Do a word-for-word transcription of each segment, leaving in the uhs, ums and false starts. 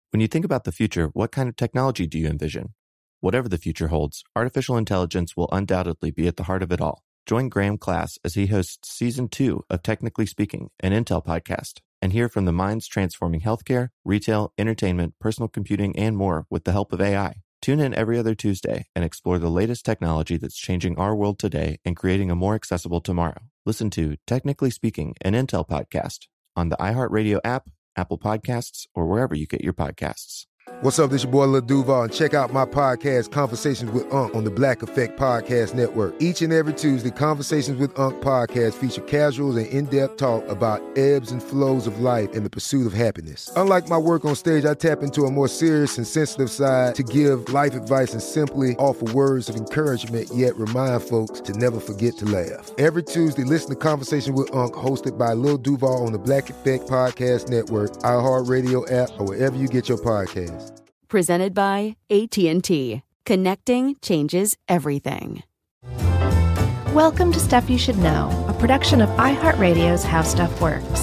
When you think about the future, what kind of technology do you envision? Whatever the future holds, artificial intelligence will undoubtedly be at the heart of it all. Join Graham Class as he hosts Season two of Technically Speaking, an Intel podcast, and hear from the minds transforming healthcare, retail, entertainment, personal computing, and more with the help of A I. Tune in every other Tuesday and explore the latest technology that's changing our world today and creating a more accessible tomorrow. Listen to Technically Speaking, an Intel podcast on the iHeartRadio app, Apple Podcasts, or wherever you get your podcasts. What's up, this your boy Lil Duval, and check out my podcast, Conversations with Unc, on the Black Effect Podcast Network. Each and every Tuesday, Conversations with Unc podcast feature casuals and in-depth talk about ebbs and flows of life and the pursuit of happiness. Unlike my work on stage, I tap into a more serious and sensitive side to give life advice and simply offer words of encouragement, yet remind folks to never forget to laugh. Every Tuesday, listen to Conversations with Unc, hosted by Lil Duval on the Black Effect Podcast Network, iHeartRadio app, or wherever you get your podcasts. Presented by A T and T. Connecting changes everything. Welcome to Stuff You Should Know, a production of iHeartRadio's How Stuff Works.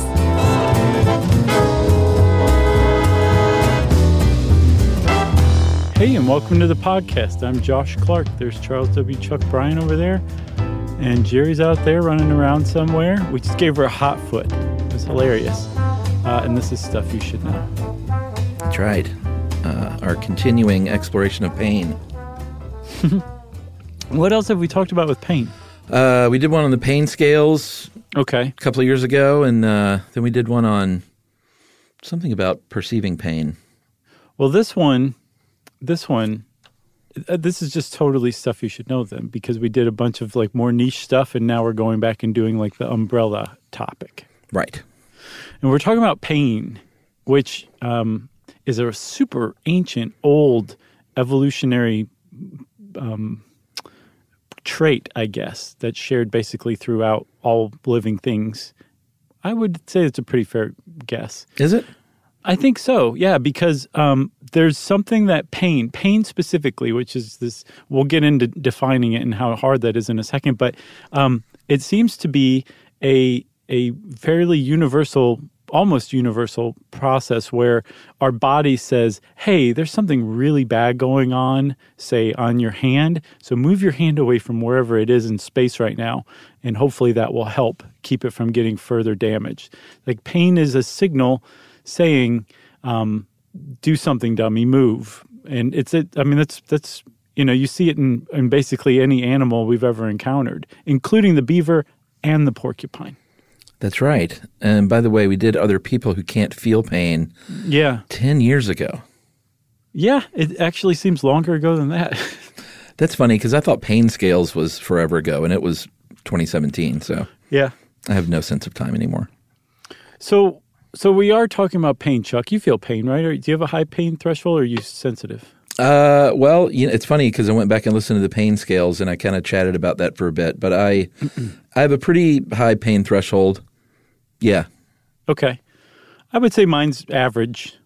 Hey, and welcome to the podcast. I'm Josh Clark. There's Charles W. Chuck Bryan over there, and Jerry's out there running around somewhere. We just gave her a hot foot. It was hilarious. Uh, and this is Stuff You Should Know. That's right. Uh, our continuing exploration of pain. What else have we talked about with pain? Uh, we did one on the pain scales okay. a couple of years ago, and uh, then we did one on something about perceiving pain. Well, this one, this one, uh, this is just totally Stuff You Should Know then, because we did a bunch of like more niche stuff, and now we're going back and doing like the umbrella topic. Right. And we're talking about pain, which... Um, is a super ancient, old, evolutionary um, trait, I guess, that's shared basically throughout all living things. I would say it's a pretty fair guess. Is it? I think so, yeah, because um, there's something that pain, pain specifically, which is this, we'll get into defining it and how hard that is in a second, but um, it seems to be a a fairly universal almost universal process where our body says, hey, there's something really bad going on, say, on your hand. So move your hand away from wherever it is in space right now, and hopefully that will help keep it from getting further damaged. Like pain is a signal saying, um, do something, dummy, move. And it's, a, I mean, that's, that's you know, you see it in, in basically any animal we've ever encountered, including the beaver and the porcupine. That's right. And by the way, we did Other People Who Can't Feel Pain yeah. ten years ago. Yeah, it actually seems longer ago than that. That's funny because I thought Pain Scales was forever ago, and it was twenty seventeen. So yeah, I have no sense of time anymore. So so we are talking about pain, Chuck. You feel pain, right? Or do you have a high pain threshold, or are you sensitive? Uh, well, you know, it's funny because I went back and listened to the pain scales, and I kind of chatted about that for a bit. But I, I have a pretty high pain threshold. Yeah. Okay. I would say mine's average.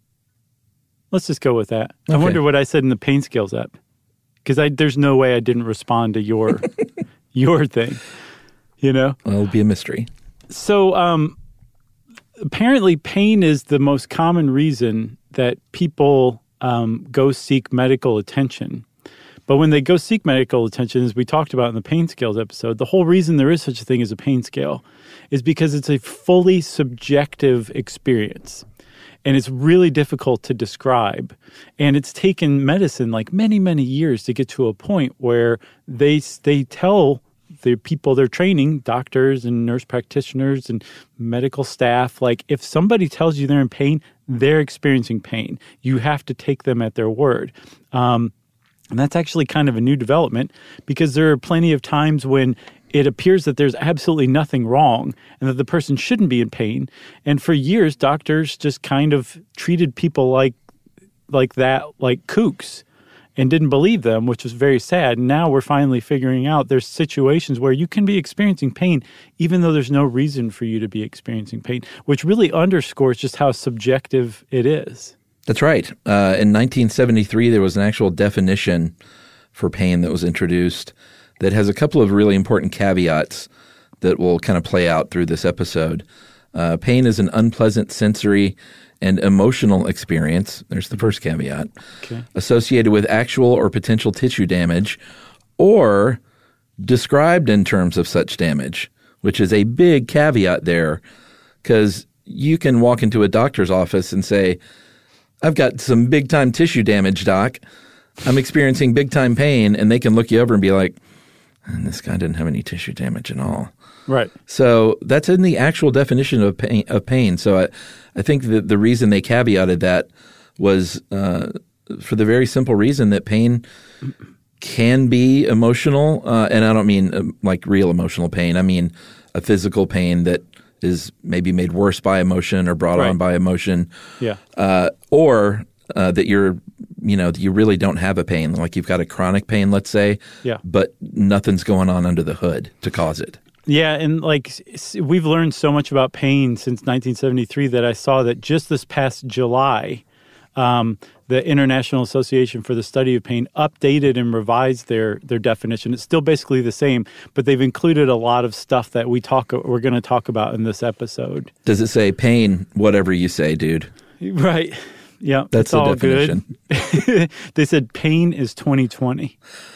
Let's just go with that. Okay. I wonder what I said in the pain scales app, because I there's no way I didn't respond to your your thing. You know, well, it'll be a mystery. So, um, apparently, pain is the most common reason that people. Um, go seek medical attention. But when they go seek medical attention, as we talked about in the pain scales episode, the whole reason there is such a thing as a pain scale is because it's a fully subjective experience. And it's really difficult to describe. And it's taken medicine like many, many years to get to a point where they they tell the people they're training, doctors and nurse practitioners and medical staff, like if somebody tells you they're in pain, they're experiencing pain. You have to take them at their word. Um, and that's actually kind of a new development because there are plenty of times when it appears that there's absolutely nothing wrong and that the person shouldn't be in pain. And for years, doctors just kind of treated people like like that, like kooks, and didn't believe them, which was very sad. And now we're finally figuring out there's situations where you can be experiencing pain even though there's no reason for you to be experiencing pain, which really underscores just how subjective it is. That's right. Uh, in nineteen seventy-three, there was an actual definition for pain that was introduced that has a couple of really important caveats that will kind of play out through this episode. Uh, pain is an unpleasant sensory and emotional experience, there's the first caveat, Okay. associated with actual or potential tissue damage, or described in terms of such damage, which is a big caveat there, because you can walk into a doctor's office and say, I've got some big-time tissue damage, doc. I'm experiencing big-time pain, and they can look you over and be like, and this guy didn't have any tissue damage at all. Right. So that's in the actual definition of pain. Of pain. So I, I think that the reason they caveated that was uh, for the very simple reason that pain can be emotional, uh, and I don't mean uh, like real emotional pain. I mean a physical pain that is maybe made worse by emotion or brought Right. on by emotion. Yeah. Uh, or uh, that you're, you know, you really don't have a pain, like you've got a chronic pain, let's say, Yeah. but nothing's going on under the hood to cause it. Yeah, and like s- we've learned so much about pain since nineteen seventy-three that I saw that just this past July, um, the International Association for the Study of Pain updated and revised their their definition. It's still basically the same, but they've included a lot of stuff that we talk we're going to talk about in this episode. Does it say pain, whatever you say, dude? Right. Yeah, That's it's the all definition. good. They said pain is twenty twenty.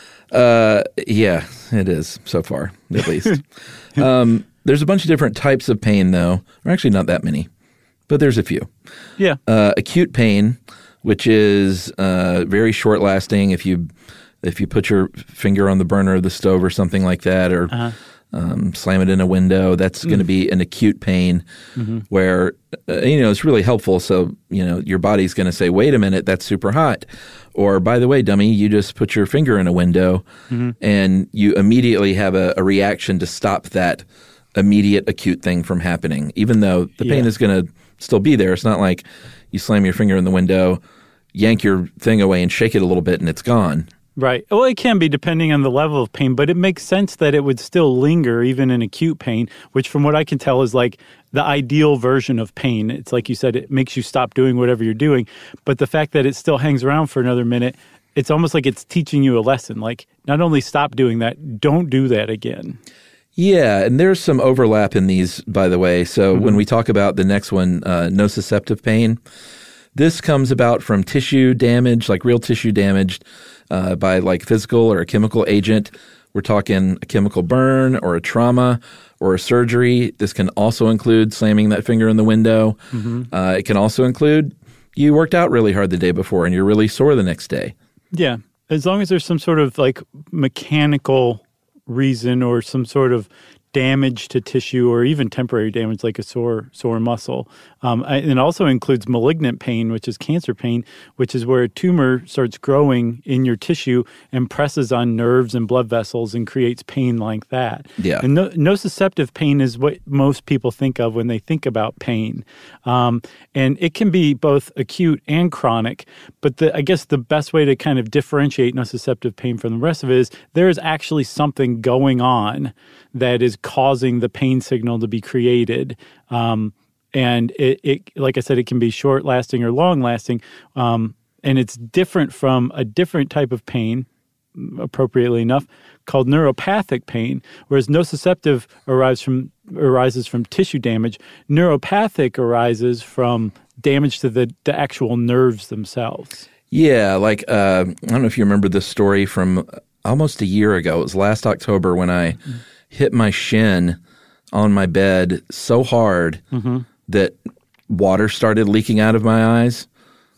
Uh, yeah, it is so far, at least. um, there's a bunch of different types of pain, though. Or actually, not that many, but there's a few. Yeah. Uh, acute pain, which is uh, very short lasting. If you if you put your finger on the burner of the stove or something like that, or Uh-huh. um, slam it in a window, that's going to be an acute pain Mm-hmm. where uh, you know it's really helpful. So you know your body's going to say, "Wait a minute, that's super hot," or "By the way, dummy, you just put your finger in a window," Mm-hmm. and you immediately have a, a reaction to stop that immediate acute thing from happening, even though the pain Yeah. is going to still be there. It's not like you slam your finger in the window, yank your thing away, and shake it a little bit, and it's gone. Right. Well, it can be depending on the level of pain, but it makes sense that it would still linger even in acute pain, which from what I can tell is like the ideal version of pain. It's like you said, it makes you stop doing whatever you're doing. But the fact that it still hangs around for another minute, it's almost like it's teaching you a lesson. Like not only stop doing that, don't do that again. Yeah, and there's some overlap in these, by the way. So mm-hmm. when we talk about the next one, uh, nociceptive pain, this comes about from tissue damage, like real tissue damage uh, by like physical or a chemical agent. We're talking a chemical burn or a trauma or a surgery. This can also include slamming that finger in the window. Mm-hmm. Uh, it can also include you worked out really hard the day before and you're really sore the next day. Yeah, as long as there's some sort of like mechanical reason or some sort of damage to tissue or even temporary damage like a sore sore muscle. Um, and it also includes malignant pain, which is cancer pain, which is where a tumor starts growing in your tissue and presses on nerves and blood vessels and creates pain like that. Yeah. And no, nociceptive pain is what most people think of when they think about pain. Um, and it can be both acute and chronic, but the, I guess the best way to kind of differentiate nociceptive pain from the rest of it is there is actually something going on that is causing the pain signal to be created. Um, and it, it, like I said, it can be short lasting or long lasting. Um, and it's different from a different type of pain, appropriately enough, called neuropathic pain, whereas nociceptive arises from, arises from tissue damage. Neuropathic arises from damage to the, the actual nerves themselves. Yeah, like, uh, I don't know if you remember this story from almost a year ago. It was last October when I mm-hmm. hit my shin on my bed so hard mm-hmm. that water started leaking out of my eyes.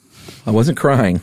I wasn't crying.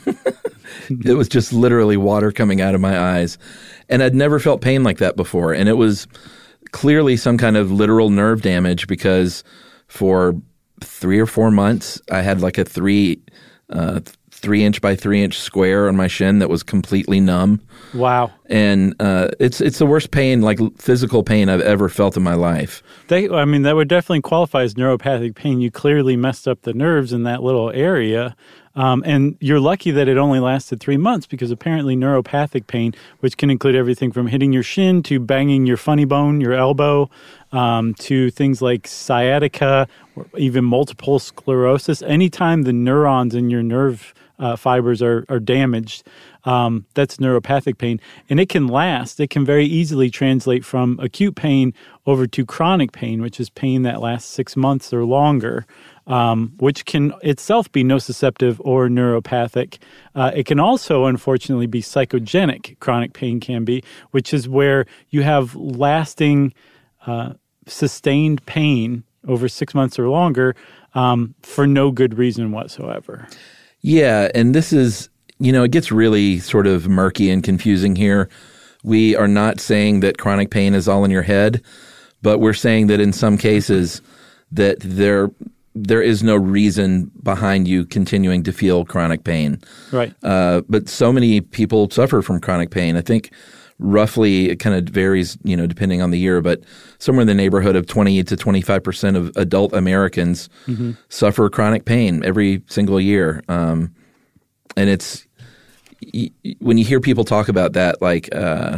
It was just literally water coming out of my eyes. And I'd never felt pain like that before. And it was clearly some kind of literal nerve damage because for three or four months, I had like a three, uh, three inch by three inch square on my shin that was completely numb. Wow. And uh, it's it's the worst pain, like physical pain I've ever felt in my life. They, I mean, that would definitely qualify as neuropathic pain. You clearly messed up the nerves in that little area. Um, and you're lucky that it only lasted three months because apparently neuropathic pain, which can include everything from hitting your shin to banging your funny bone, your elbow, um, to things like sciatica, or even multiple sclerosis. Anytime the neurons in your nerve uh, fibers are, are damaged, um, that's neuropathic pain. And it can last. It can very easily translate from acute pain over to chronic pain, which is pain that lasts six months or longer. um, which can itself be nociceptive or neuropathic. Uh, it can also, unfortunately, be psychogenic. Chronic pain can be, which is where you have lasting, uh, sustained pain over six months or longer um, for no good reason whatsoever. Yeah, and this is, you know, it gets really sort of murky and confusing here. We are not saying that chronic pain is all in your head, but we're saying that in some cases that there there is no reason behind you continuing to feel chronic pain. Right. Uh, but so many people suffer from chronic pain. I think roughly it kind of varies, you know, depending on the year, but somewhere in the neighborhood of twenty to twenty-five percent of adult Americans mm-hmm. suffer chronic pain every single year. Um, and it's y- when you hear people talk about that, like uh,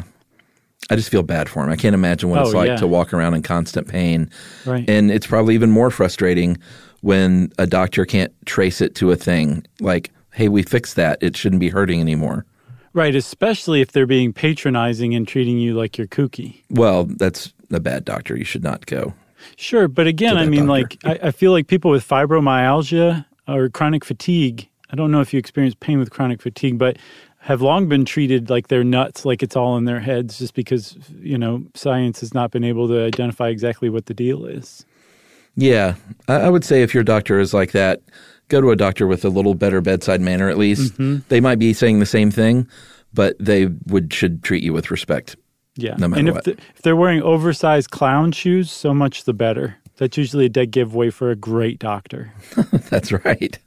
I just feel bad for them. I can't imagine what oh, it's like yeah. to walk around in constant pain. Right. And it's probably even more frustrating when a doctor can't trace it to a thing like, hey, we fixed that. It shouldn't be hurting anymore. Right, especially if they're being patronizing and treating you like you're kooky. Well, that's a bad doctor. You should not go. Sure, but again, I mean, doctor. like, I, I feel like people with fibromyalgia or chronic fatigue, I don't know if you experience pain with chronic fatigue, but have long been treated like they're nuts, like it's all in their heads just because, you know, science has not been able to identify exactly what the deal is. Yeah, I, I would say if your doctor is like that, go to a doctor with a little better bedside manner at least. Mm-hmm. They might be saying the same thing, but they would should treat you with respect. Yeah, no matter and if, what. The, if they're wearing oversized clown shoes, so much the better. That's usually a dead giveaway for a great doctor. That's right.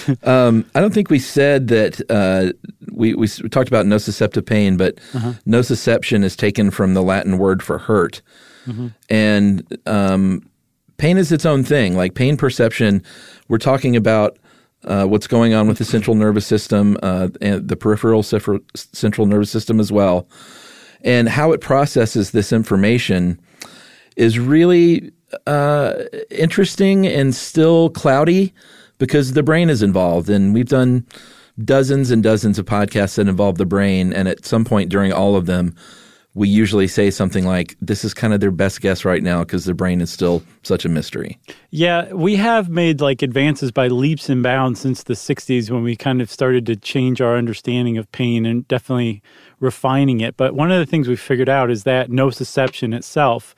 um, I don't think we said that uh, we, we talked about nociceptive pain, but uh-huh. nociception is taken from the Latin word for hurt. Mm-hmm. And um, pain is its own thing. Like pain perception, we're talking about uh, what's going on with the central nervous system uh, and the peripheral central nervous system as well. And how it processes this information is really uh, interesting and still cloudy because the brain is involved. And we've done dozens and dozens of podcasts that involve the brain. And at some point during all of them, we usually say something like, this is kind of their best guess right now because the brain is still such a mystery. Yeah, we have made like advances by leaps and bounds since the sixties when we kind of started to change our understanding of pain and definitely refining it. But one of the things we figured out is that nociception itself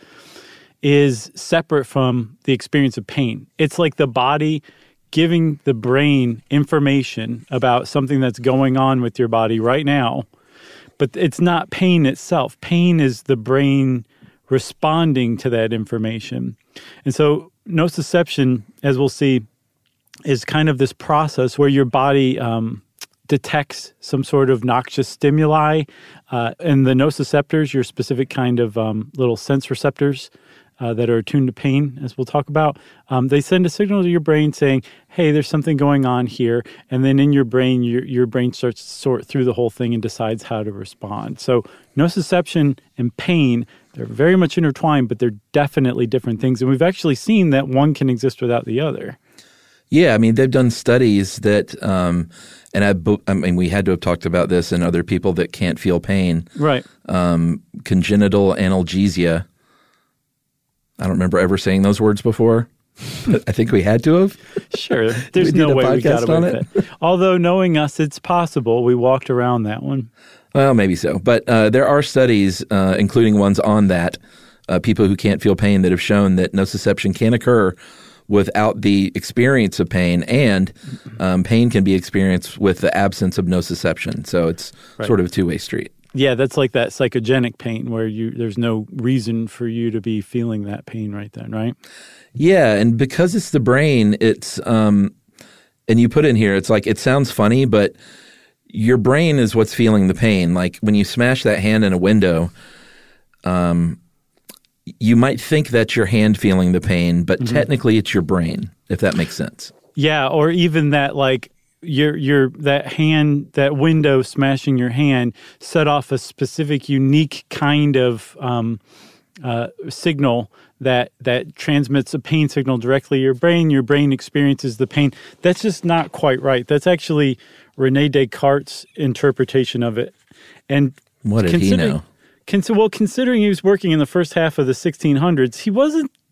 is separate from the experience of pain. It's like the body giving the brain information about something that's going on with your body right now. But it's not pain itself. Pain is the brain responding to that information. And so nociception, as we'll see, is kind of this process where your body um, detects some sort of noxious stimuli. Uh, and the nociceptors, your specific kind of um, little sense receptors uh, that are attuned to pain, as we'll talk about, um, they send a signal to your brain saying, hey, there's something going on here. And then in your brain, your, your brain starts to sort through the whole thing and decides how to respond. So nociception and pain, they're very much intertwined, but they're definitely different things. And we've actually seen that one can exist without the other. Yeah, I mean, they've done studies that, um, and I, I mean, we had to have talked about this in other people that can't feel pain. Right. Um, congenital analgesia. I don't remember ever saying those words before. I think we had to have. Sure. There's we no way we got away it? with it. Although knowing us, it's possible. We walked around that one. Well, maybe so. But uh, there are studies, uh, including ones on that, uh, people who can't feel pain that have shown that nociception can occur without the experience of pain, and um, pain can be experienced with the absence of nociception. So it's right. sort of a two-way street. Yeah, that's like that psychogenic pain where you there's no reason for you to be feeling that pain right then, right? Yeah, and because it's the brain, it's um, and you put in here, it's like it sounds funny, but your brain is what's feeling the pain. Like when you smash that hand in a window, um, you might think that's your hand feeling the pain, but mm-hmm. technically it's your brain, if that makes sense. Yeah, or even that like your your that hand, that window smashing your hand set off a specific, unique kind of um, uh, signal that that transmits a pain signal directly to your brain. Your brain experiences the pain. That's just not quite right. That's actually Rene Descartes' interpretation of it. And what did he know? Cons- well, considering he was working in the first half of the sixteen hundreds, he wasn't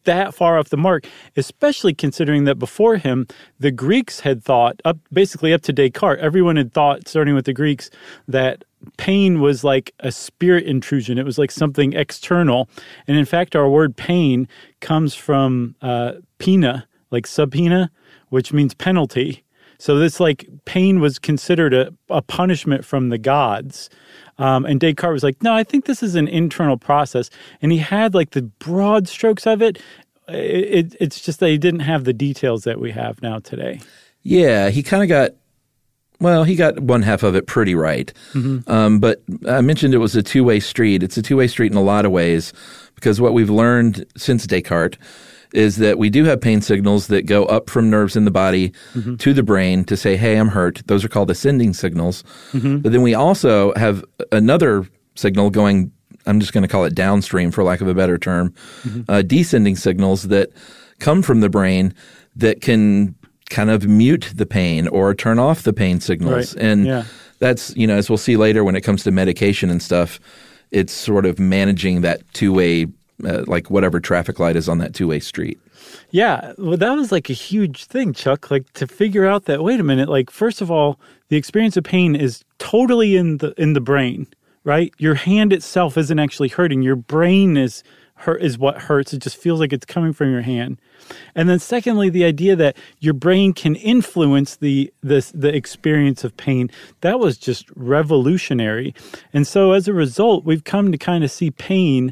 that far off the mark, especially considering that before him, the Greeks had thought, up basically up to Descartes, everyone had thought, starting with the Greeks, that pain was like a spirit intrusion. It was like something external. And in fact, our word pain comes from uh, pena, like subpoena, which means penalty. So this like pain was considered a, a punishment from the gods. Um, and Descartes was like, no, I think this is an internal process. And he had like the broad strokes of it. It, it it's just that he didn't have the details that we have now today. Yeah, he kind of got, well, he got one half of it pretty right. Mm-hmm. Um, but I mentioned it was a two-way street. It's a two-way street in a lot of ways because what we've learned since Descartes is that we do have pain signals that go up from nerves in the body mm-hmm. to the brain to say, hey, I'm hurt. Those are called ascending signals. Mm-hmm. But then we also have another signal going, I'm just going to call it downstream for lack of a better term, mm-hmm. uh, descending signals that come from the brain that can kind of mute the pain or turn off the pain signals. Right. And yeah. that's, you know, as we'll see later when it comes to medication and stuff, it's sort of managing that two-way Uh, like whatever traffic light is on that two-way street. Yeah. Well, that was like a huge thing, Chuck, like to figure out that, wait a minute, like first of all, the experience of pain is totally in the in the brain, right? Your hand itself isn't actually hurting. Your brain is hurt is what hurts. It just feels like it's coming from your hand. And then secondly, the idea that your brain can influence the the, the experience of pain, that was just revolutionary. And so as a result, we've come to kind of see pain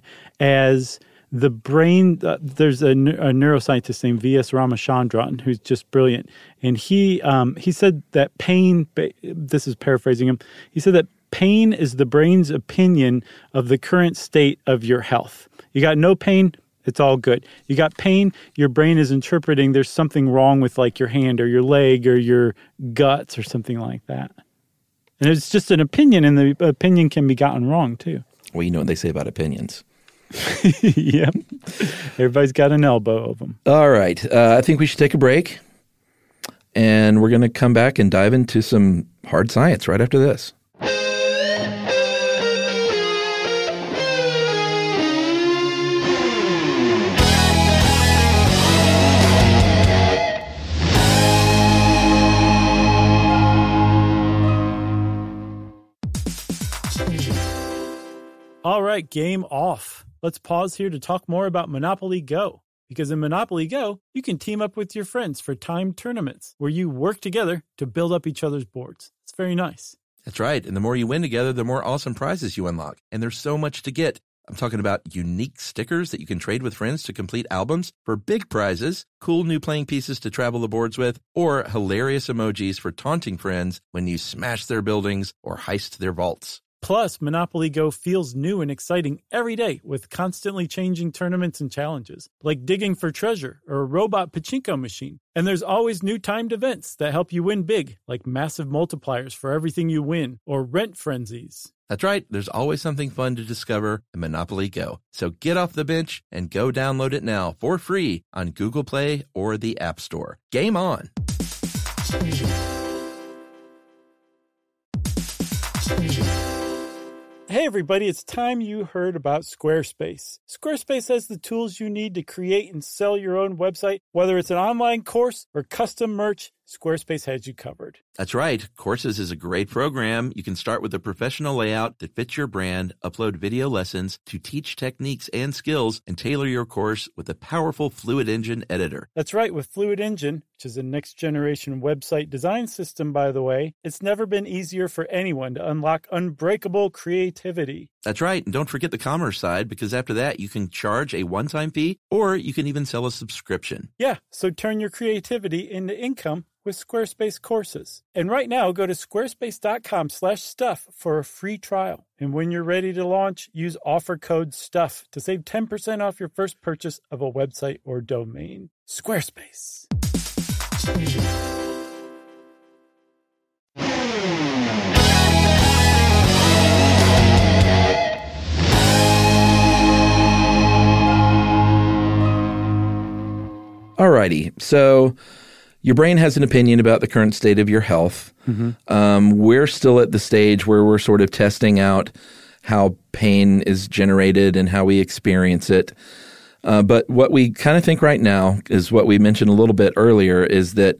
as the brain. Uh, there's a, a neuroscientist named V S Ramachandran who's just brilliant. And he um, he said that pain, this is paraphrasing him, he said that pain is the brain's opinion of the current state of your health. You got no pain, it's all good. You got pain, your brain is interpreting there's something wrong with like your hand or your leg or your guts or something like that. And it's just an opinion, and the opinion can be gotten wrong too. Well, you know what they say about opinions. Yep. Everybody's got an elbow of them. All right. Uh, I think we should take a break, and we're going to come back and dive into some hard science right after this. All right, game off. Let's pause here to talk more about Monopoly Go. Because in Monopoly Go, you can team up with your friends for timed tournaments where you work together to build up each other's boards. It's very nice. That's right. And the more you win together, the more awesome prizes you unlock. And there's so much to get. I'm talking about unique stickers that you can trade with friends to complete albums for big prizes, cool new playing pieces to travel the boards with, or hilarious emojis for taunting friends when you smash their buildings or heist their vaults. Plus, Monopoly Go feels new and exciting every day with constantly changing tournaments and challenges, like digging for treasure or a robot pachinko machine. And there's always new timed events that help you win big, like massive multipliers for everything you win or rent frenzies. That's right. There's always something fun to discover in Monopoly Go. So get off the bench and go download it now for free on Google Play or the App Store. Game on! Hey everybody, it's time you heard about Squarespace. Squarespace has the tools you need to create and sell your own website. Whether it's an online course or custom merch, Squarespace has you covered. That's right. Courses is a great program. You can start with a professional layout that fits your brand, upload video lessons to teach techniques and skills, and tailor your course with a powerful Fluid Engine editor. That's right. With Fluid Engine, which is a next-generation website design system, by the way, it's never been easier for anyone to unlock unbreakable creativity. That's right. And don't forget the commerce side, because after that, you can charge a one-time fee, or you can even sell a subscription. Yeah, so turn your creativity into income with Squarespace courses. And right now, go to squarespace.com slash stuff for a free trial. And when you're ready to launch, use offer code STUFF to save ten percent off your first purchase of a website or domain. Squarespace. Alrighty, so your brain has an opinion about the current state of your health. Mm-hmm. Um, we're still at the stage where we're sort of testing out how pain is generated and how we experience it. Uh, but what we kind of think right now is what we mentioned a little bit earlier is that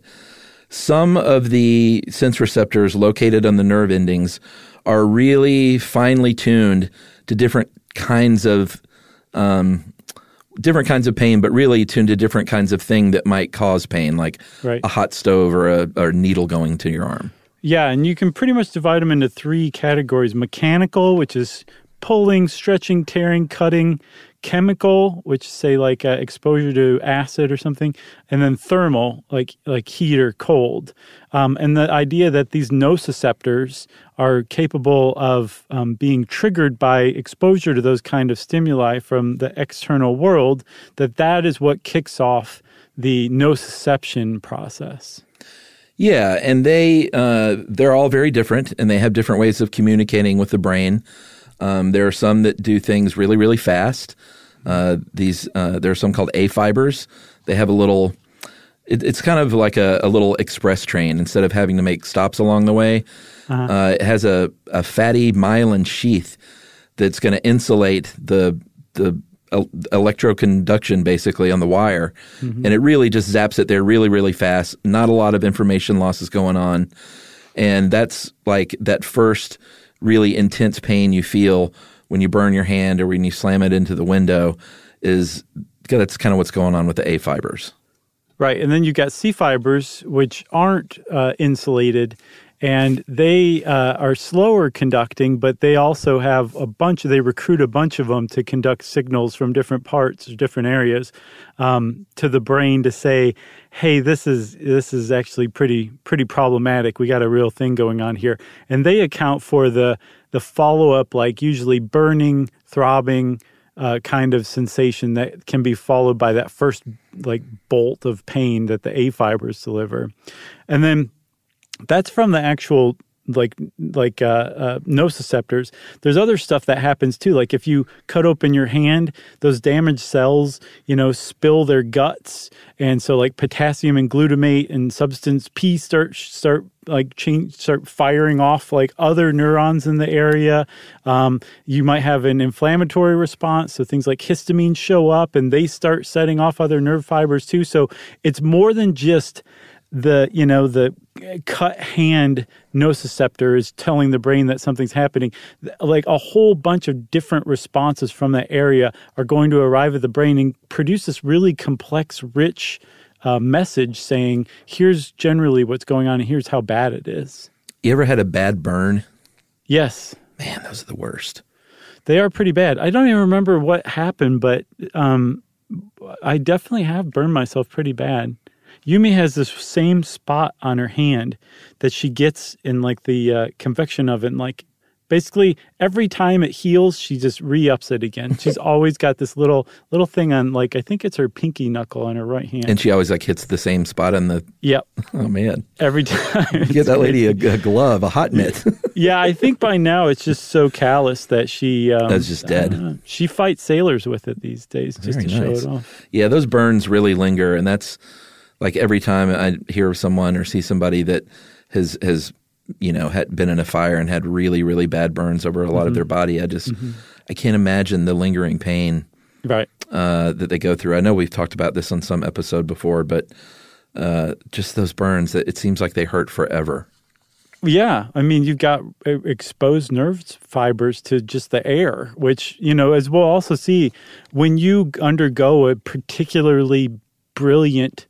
some of the sense receptors located on the nerve endings are really finely tuned to different kinds of um, different kinds of pain, but really tuned to different kinds of thing that might cause pain, like right. a hot stove or a, or a needle going to your arm. Yeah, and you can pretty much divide them into three categories. Mechanical, which is pulling, stretching, tearing, cutting. Chemical, which say like uh, exposure to acid or something. And then thermal, like like heat or cold. Um, and the idea that these nociceptors are capable of um, being triggered by exposure to those kind of stimuli from the external world, that that is what kicks off the nociception process. Yeah, and they uh, they're all very different, and they have different ways of communicating with the brain. Um, there are some that do things really, really fast. Uh, these uh, there are some called A fibers. They have a little. It, it's kind of like a, a little express train. Instead of having to make stops along the way, uh-huh. uh, it has a, a fatty myelin sheath that's going to insulate the the el- electroconduction basically on the wire, mm-hmm. and it really just zaps it there really, really fast. Not a lot of information loss is going on, and that's like that first really intense pain you feel when you burn your hand or when you slam it into the window is that's kind of what's going on with the A fibers. Right. And then you've got C fibers, which aren't uh, insulated, and they uh, are slower conducting, but they also have a bunch, they recruit a bunch of them to conduct signals from different parts or different areas um, to the brain to say, hey, this is this is actually pretty pretty problematic. We got a real thing going on here. And they account for the the follow-up, like usually burning, throbbing uh, kind of sensation that can be followed by that first like bolt of pain that the A fibers deliver. And then that's from the actual like like uh, uh, nociceptors. There's other stuff that happens too. Like if you cut open your hand, those damaged cells, you know, spill their guts, and so like potassium and glutamate and substance P start start like change start firing off like other neurons in the area. Um, you might have an inflammatory response, so things like histamine show up, and they start setting off other nerve fibers too. So it's more than just the, you know, the cut hand nociceptor is telling the brain that something's happening. Like a whole bunch of different responses from that area are going to arrive at the brain and produce this really complex, rich uh, message saying, here's generally what's going on and here's how bad it is. You ever had a bad burn? Yes. Man, those are the worst. They are pretty bad. I don't even remember what happened, but um, I definitely have burned myself pretty bad. Yumi has this same spot on her hand that she gets in like the uh, convection oven. Like basically every time it heals, she just re-ups it again. She's always got this little little thing on, like, I think it's her pinky knuckle on her right hand. And she always like hits the same spot on the. Yep. Oh man. Every time. Get that lady a, a glove, a hot mitt. Yeah, I think by now it's just so callous that she. Um, That's just dead. She fights sailors with it these days just Very to nice. show it off. Yeah, those burns really linger, and that's. Like every time I hear of someone or see somebody that has, has you know, had been in a fire and had really, really bad burns over a lot mm-hmm. of their body, I just mm-hmm. I can't imagine the lingering pain right. uh, that they go through. I know we've talked about this on some episode before, but uh, just those burns, it seems like they hurt forever. Yeah. I mean, you've got exposed nerve fibers to just the air, which, you know, as we'll also see, when you undergo a particularly brilliant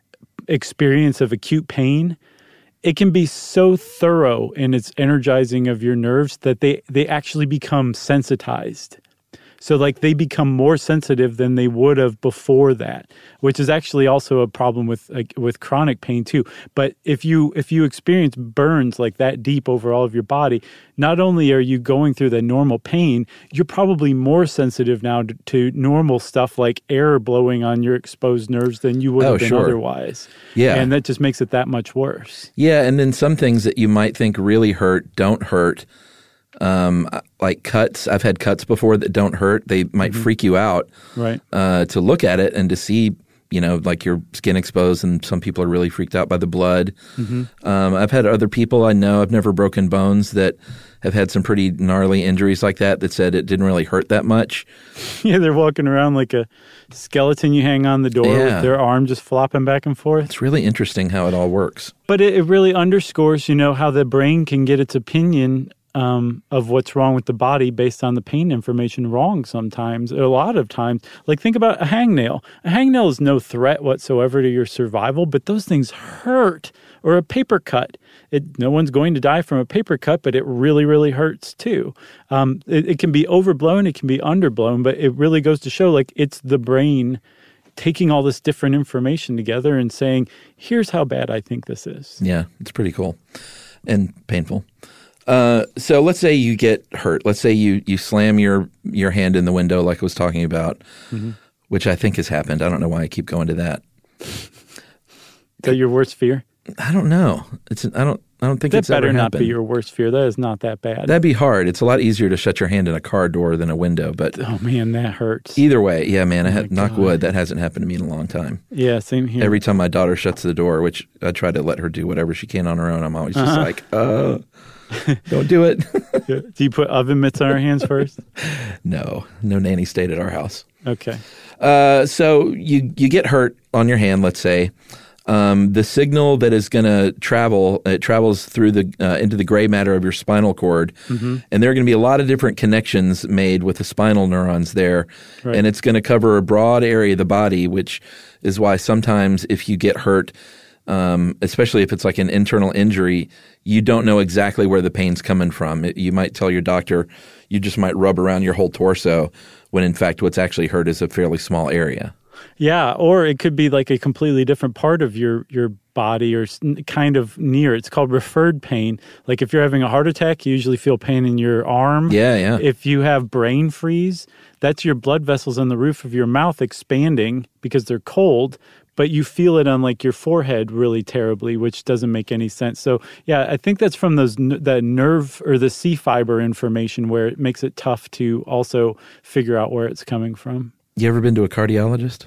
experience of acute pain, it can be so thorough in its energizing of your nerves that they, they actually become sensitized. So like they become more sensitive than they would have before that, which is actually also a problem with like, with chronic pain too. But if you if you experience burns like that deep over all of your body, not only are you going through the normal pain, you're probably more sensitive now to, to normal stuff like air blowing on your exposed nerves than you would have oh, been sure. otherwise. Yeah. And that just makes it that much worse. Yeah, and then some things that you might think really hurt don't hurt. Um, like cuts. I've had cuts before that don't hurt. They might mm-hmm. freak you out, right? Uh, to look at it and to see you know, like your skin exposed, and some people are really freaked out by the blood. Mm-hmm. Um, I've had other people I know, I've never broken bones, that have had some pretty gnarly injuries like that that said it didn't really hurt that much. Yeah, they're walking around like a skeleton you hang on the door Yeah. with their arm just flopping back and forth. It's really interesting how it all works. But it, it really underscores, you know, how the brain can get its opinion um, of what's wrong with the body based on the pain information wrong sometimes, a lot of times. Like, think about a hangnail. A hangnail is no threat whatsoever to your survival, but those things hurt. Or a paper cut. It, no one's going to die from a paper cut, but it really, really hurts too. Um, it, it can be overblown, it can be underblown, but it really goes to show, like, it's the brain taking all this different information together and saying, here's how bad I think this is. Yeah, it's pretty cool and painful. Uh, so let's say you get hurt. Let's say you you slam your, your hand in the window like I was talking about, mm-hmm. which I think has happened. I don't know why I keep going to that. Is that your worst fear? I don't know. It's I don't I don't think that it's ever better not happened. be your worst fear. That is not that bad. That'd be hard. It's a lot easier to shut your hand in a car door than a window. But oh man, that hurts. Either way, yeah, man. I oh had knock God. wood. That hasn't happened to me in a long time. Yeah, same here. Every time my daughter shuts the door, which I try to let her do whatever she can on her own, I'm always just uh-huh. like, uh, don't do it. Do you put oven mitts on our hands first? No, no nanny stayed at our house. Okay. Uh, so you you get hurt on your hand, let's say. Um, the signal that is going to travel, it travels through the uh, into the gray matter of your spinal cord, mm-hmm. and there are going to be a lot of different connections made with the spinal neurons there, right. and it's going to cover a broad area of the body, which is why sometimes if you get hurt, um, especially if it's like an internal injury, you don't know exactly where the pain's coming from. It, you might tell your doctor, you just might rub around your whole torso, when in fact what's actually hurt is a fairly small area. Yeah, or it could be like a completely different part of your, your body or kind of near. It's called referred pain. Like if you're having a heart attack, you usually feel pain in your arm. Yeah, yeah. If you have brain freeze, that's your blood vessels on the roof of your mouth expanding because they're cold, but you feel it on like your forehead really terribly, which doesn't make any sense. So yeah, I think that's from those that nerve or the C fiber information where it makes it tough to also figure out where it's coming from. You ever been to a cardiologist?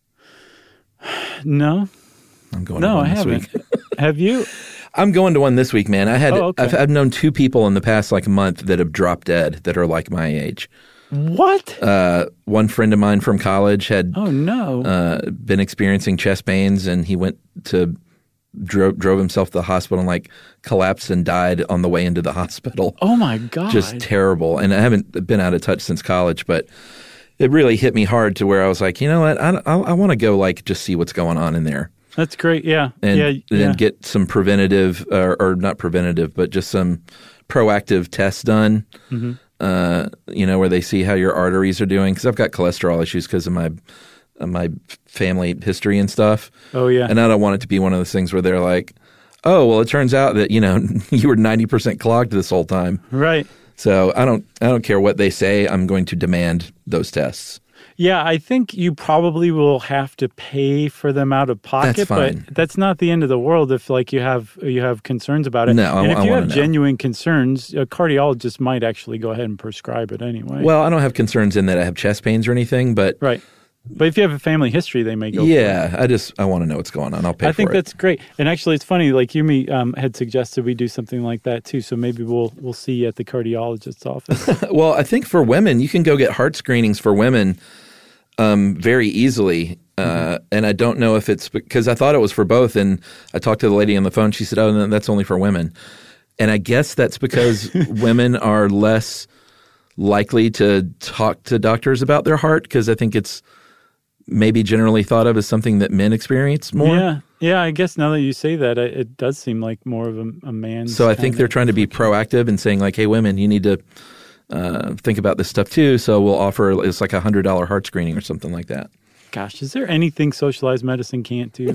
No. I'm going no, to one I this haven't. week. Have you? I'm going to one this week, man. I had oh, okay. I've, I've known two people in the past like month that have dropped dead that are like my age. What? Uh, one friend of mine from college had oh no uh, been experiencing chest pains, and he went to drove drove himself to the hospital and like collapsed and died on the way into the hospital. Oh my God! Just terrible. And I haven't been out of touch since college, but it really hit me hard to where I was like, you know what? I I, I want to go like just see what's going on in there. That's great. Yeah. And yeah, then yeah. get some preventative or, or not preventative, but just some proactive tests done. Mm-hmm. Uh, you know, where they see how your arteries are doing. Because I've got cholesterol issues because of my of my family history and stuff. Oh yeah. And I don't want it to be one of those things where they're like, oh, well, it turns out that you know you were ninety percent clogged this whole time. Right. So I don't I don't care what they say. I'm going to demand those tests. Yeah, I think you probably will have to pay for them out of pocket, that's fine. But that's not the end of the world if like you have you have concerns about it. No, and I, if I you have know. genuine concerns, a cardiologist might actually go ahead and prescribe it anyway. Well, I don't have concerns in that I have chest pains or anything, but right. But if you have a family history, they may go. Yeah, for it. I just I want to know what's going on. I'll pay. I for think it. that's great. And actually, it's funny. Like Yumi um, had suggested we do something like that too. So maybe we'll we'll see you at the cardiologist's office. Well, I think for women, you can go get heart screenings for women um, very easily. Uh, mm-hmm. And I don't know if it's because I thought it was for both. And I talked to the lady on the phone. She said, "Oh, no, that's only for women." And I guess that's because women are less likely to talk to doctors about their heart because I think it's maybe generally thought of as something that men experience more. Yeah, yeah. I guess now that you say that, it, it does seem like more of a, a man's. So I think they're trying to be proactive and saying like, "Hey, women, you need to uh, think about this stuff too." So we'll offer it's like a hundred dollar heart screening or something like that. Gosh, is there anything socialized medicine can't do?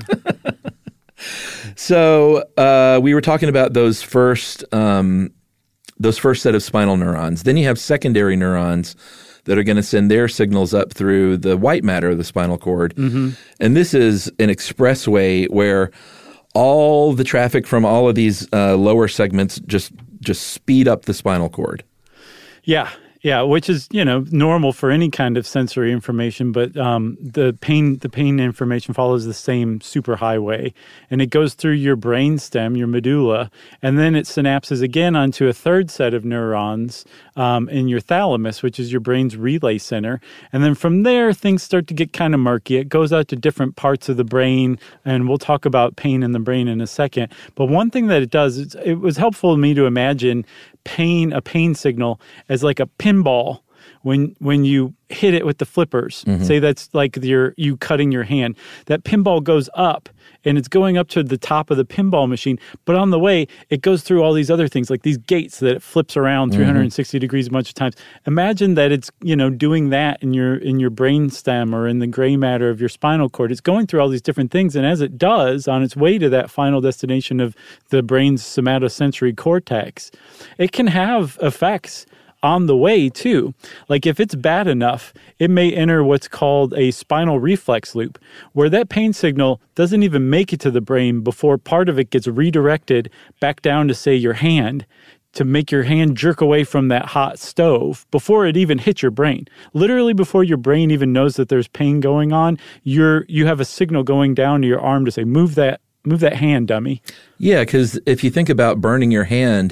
So uh, we were talking about those first um, those first set of spinal neurons. Then you have secondary neurons that are going to send their signals up through the white matter of the spinal cord. Mm-hmm. And this is an expressway where all the traffic from all of these uh, lower segments just just speed up the spinal cord. Yeah. Yeah, which is, you know, normal for any kind of sensory information, but um, the pain the pain information follows the same superhighway, and it goes through your brainstem, your medulla, and then it synapses again onto a third set of neurons um, in your thalamus, which is your brain's relay center, and then from there, things start to get kind of murky. It goes out to different parts of the brain, and we'll talk about pain in the brain in a second, but one thing that it does, is it was helpful to me to imagine pain, a pain signal, as like a pinball when when you hit it with the flippers. Mm-hmm. Say that's like your you cutting your hand. That pinball goes up, and it's going up to the top of the pinball machine, but on the way, it goes through all these other things, like these gates that it flips around three hundred sixty mm-hmm. degrees a bunch of times. Imagine that it's, you know, doing that in your in your brain stem or in the gray matter of your spinal cord. It's going through all these different things, and as it does, on its way to that final destination of the brain's somatosensory cortex, it can have effects on the way too. Like if it's bad enough, it may enter what's called a spinal reflex loop, where that pain signal doesn't even make it to the brain before part of it gets redirected back down to, say, your hand, to make your hand jerk away from that hot stove before it even hits your brain. Literally before your brain even knows that there's pain going on, you're you have a signal going down to your arm to say, move that, move that hand, dummy. Yeah, because if you think about burning your hand,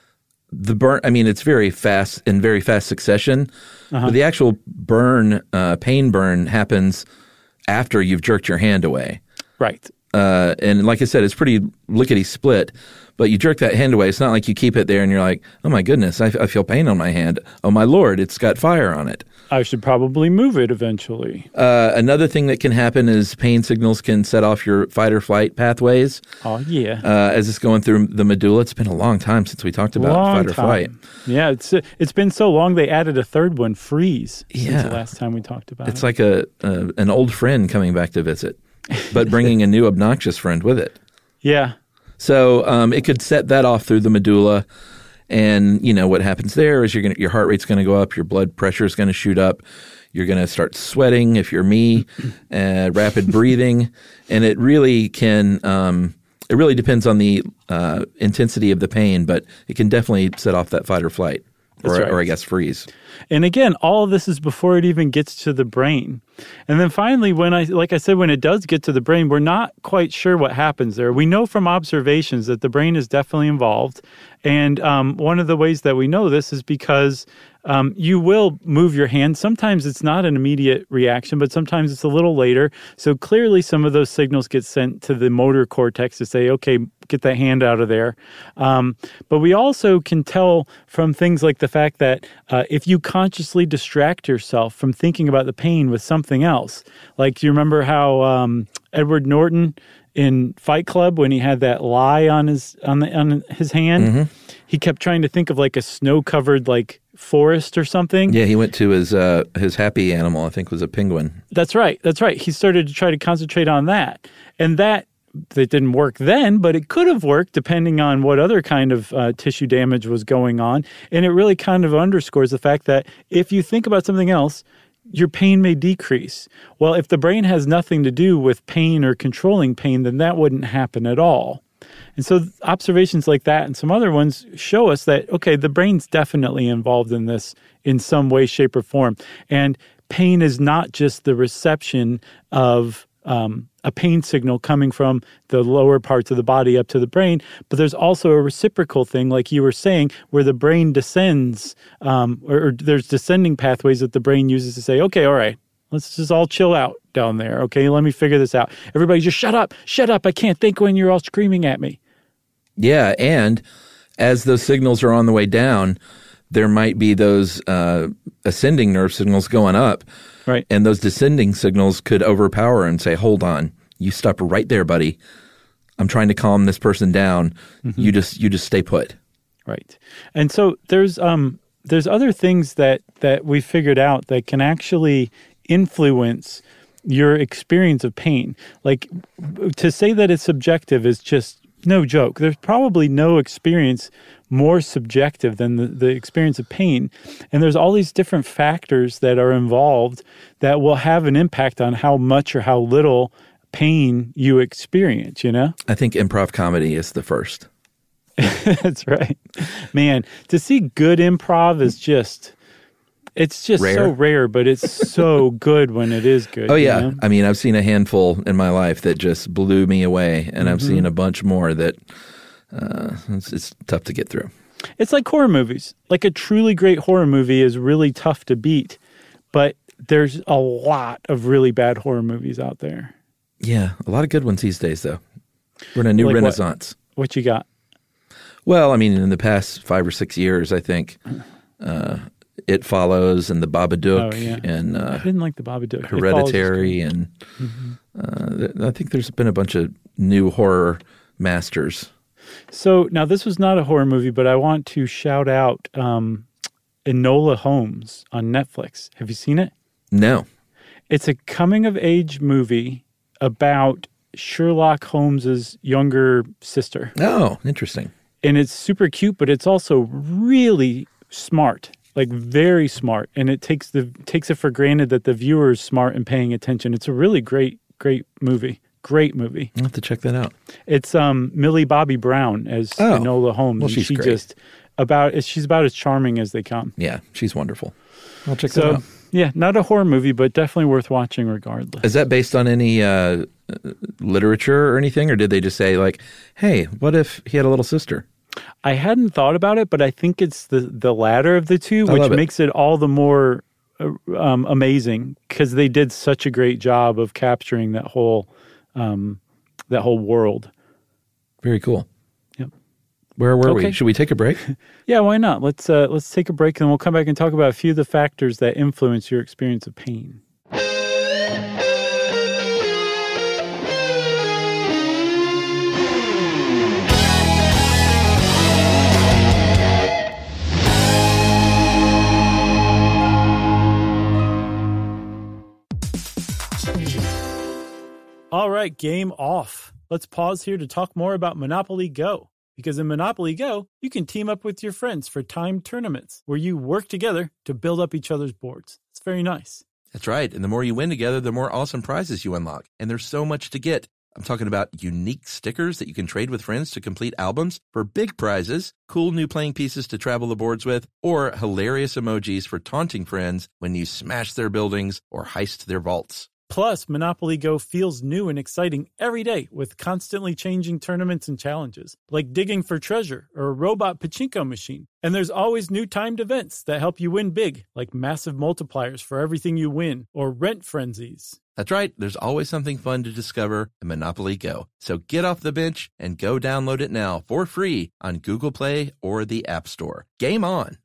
the burn, I mean, it's very fast, in very fast succession, uh-huh. but the actual burn, uh, pain burn happens after you've jerked your hand away. Right. Uh, and like I said, it's pretty lickety-split, but you jerk that hand away. It's not like you keep it there and you're like, oh my goodness, I, I feel pain on my hand. Oh my Lord, it's got fire on it. I should probably move it eventually. Uh, another thing that can happen is pain signals can set off your fight or flight pathways. Oh, yeah. Uh, as it's going through the medulla. It's been a long time since we talked about long fight or time. flight. Yeah, it's it's been so long they added a third one, freeze, since yeah. the last time we talked about it's it. It's like a, a an old friend coming back to visit, but bringing a new obnoxious friend with it. Yeah. So um, it could set that off through the medulla. And, you know, what happens there is you're gonna, your heart rate's going to go up, your blood pressure is going to shoot up, you're going to start sweating if you're me, uh, rapid breathing. And it really can um, – it really depends on the uh, intensity of the pain, but it can definitely set off that fight or flight or, right. or I guess freeze. And again, all of this is before it even gets to the brain. And then finally, when I, like I said, when it does get to the brain, we're not quite sure what happens there. We know from observations that the brain is definitely involved. And um, one of the ways that we know this is because um, you will move your hand. Sometimes it's not an immediate reaction, but sometimes it's a little later. So clearly some of those signals get sent to the motor cortex to say, okay, get that hand out of there. Um, but we also can tell from things like the fact that uh, if you consciously distract yourself from thinking about the pain with something else, like you remember how um, Edward Norton in Fight Club, when he had that lie on his on the on his hand, mm-hmm. he kept trying to think of like a snow-covered like forest or something. Yeah, he went to his uh, his happy animal, I think was a penguin. That's right. That's right. He started to try to concentrate on that. And that that didn't work then, but it could have worked depending on what other kind of uh, tissue damage was going on. And it really kind of underscores the fact that if you think about something else, your pain may decrease. Well, if the brain has nothing to do with pain or controlling pain, then that wouldn't happen at all. And so observations like that and some other ones show us that, okay, the brain's definitely involved in this in some way, shape, or form. And pain is not just the reception of um, a pain signal coming from the lower parts of the body up to the brain, but there's also a reciprocal thing, like you were saying, where the brain descends, um, or, or there's descending pathways that the brain uses to say, okay, all right, let's just all chill out down there. Okay, let me figure this out. Everybody just shut up, shut up. I can't think when you're all screaming at me. Yeah, and as those signals are on the way down, there might be those uh, ascending nerve signals going up. Right. And those descending signals could overpower and say, hold on, you stop right there, buddy. I'm trying to calm this person down. Mm-hmm. You just you just stay put. Right. And so there's um there's other things that, that we figured out that can actually influence your experience of pain. Like to say that it's subjective is just no joke. There's probably no experience more subjective than the, the experience of pain. And there's all these different factors that are involved that will have an impact on how much or how little pain you experience, you know? I think improv comedy is the first. That's right. Man, to see good improv is just It's just rare. so rare, but it's so good when it is good. Oh, yeah. You know? I mean, I've seen a handful in my life that just blew me away, and mm-hmm. I've seen a bunch more that uh, it's, it's tough to get through. It's like horror movies. Like a truly great horror movie is really tough to beat, but there's a lot of really bad horror movies out there. Yeah, a lot of good ones these days, though. We're in a new like renaissance. What, what you got? Well, I mean, in the past five or six years, I think uh, It Follows and The Babadook oh, yeah. and uh, I didn't like The Babadook. Hereditary, and mm-hmm. uh, th- I think there's been a bunch of new horror masters. So now this was not a horror movie, but I want to shout out um, Enola Holmes on Netflix. Have you seen it? No. It's a coming-of-age movie about Sherlock Holmes's younger sister. Oh, interesting. And it's super cute, but it's also really smart, like very smart. And it takes the takes it for granted that the viewer is smart and paying attention. It's a really great, great movie. Great movie. I'll have to check that out. It's um, Millie Bobby Brown as oh. Enola Holmes. Well, she's she great. Just about she's about as charming as they come. Yeah, she's wonderful. I'll check so, that out. Yeah, not a horror movie, but definitely worth watching regardless. Is that based on any uh, literature or anything, or did they just say, like, hey, what if he had a little sister? I hadn't thought about it, but I think it's the, the latter of the two, I which love it. makes it all the more uh, um, amazing because they did such a great job of capturing that whole um, that whole world. Very cool. Yep. Where were okay. we? Should we take a break? Yeah, why not? Let's uh, let's take a break, and we'll come back and talk about a few of the factors that influence your experience of pain. All right, game off. Let's pause here to talk more about Monopoly Go. Because in Monopoly Go, you can team up with your friends for timed tournaments where you work together to build up each other's boards. It's very nice. That's right. And the more you win together, the more awesome prizes you unlock. And there's so much to get. I'm talking about unique stickers that you can trade with friends to complete albums for big prizes, cool new playing pieces to travel the boards with, or hilarious emojis for taunting friends when you smash their buildings or heist their vaults. Plus, Monopoly Go feels new and exciting every day with constantly changing tournaments and challenges, like digging for treasure or a robot pachinko machine. And there's always new timed events that help you win big, like massive multipliers for everything you win or rent frenzies. That's right. There's always something fun to discover in Monopoly Go. So get off the bench and go download it now for free on Google Play or the App Store. Game on!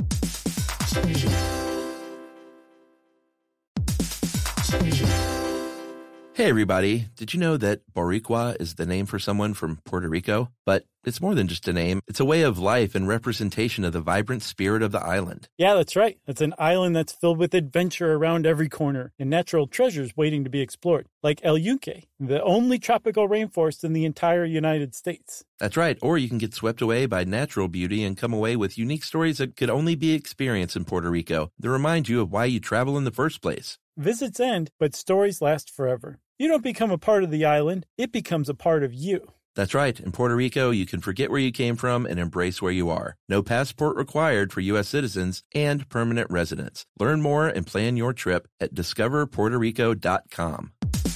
Hey everybody, did you know that Boricua is the name for someone from Puerto Rico? But it's more than just a name. It's a way of life and representation of the vibrant spirit of the island. Yeah, that's right. It's an island that's filled with adventure around every corner and natural treasures waiting to be explored, like El Yunque, the only tropical rainforest in the entire United States. That's right. Or you can get swept away by natural beauty and come away with unique stories that could only be experienced in Puerto Rico that remind you of why you travel in the first place. Visits end, but stories last forever. You don't become a part of the island, it becomes a part of you. That's right. In Puerto Rico, you can forget where you came from and embrace where you are. No passport required for U S citizens and permanent residents. Learn more and plan your trip at discover puerto rico dot com.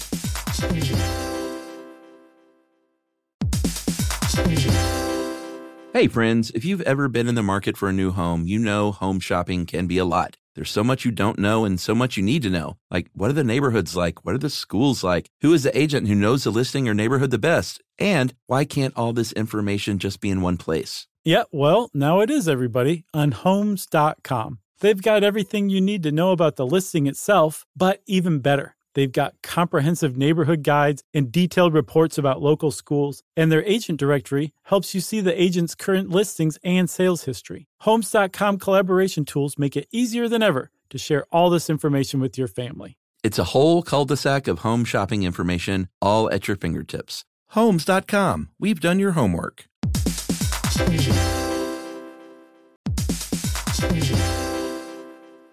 Hey friends, if you've ever been in the market for a new home, you know home shopping can be a lot. There's so much you don't know and so much you need to know. Like, what are the neighborhoods like? What are the schools like? Who is the agent who knows the listing or neighborhood the best? And why can't all this information just be in one place? Yeah, well, now it is, everybody, on homes dot com. They've got everything you need to know about the listing itself, but even better. They've got comprehensive neighborhood guides and detailed reports about local schools, and their agent directory helps you see the agent's current listings and sales history. homes dot com collaboration tools make it easier than ever to share all this information with your family. It's a whole cul-de-sac of home shopping information, all at your fingertips. homes dot com. We've done your homework.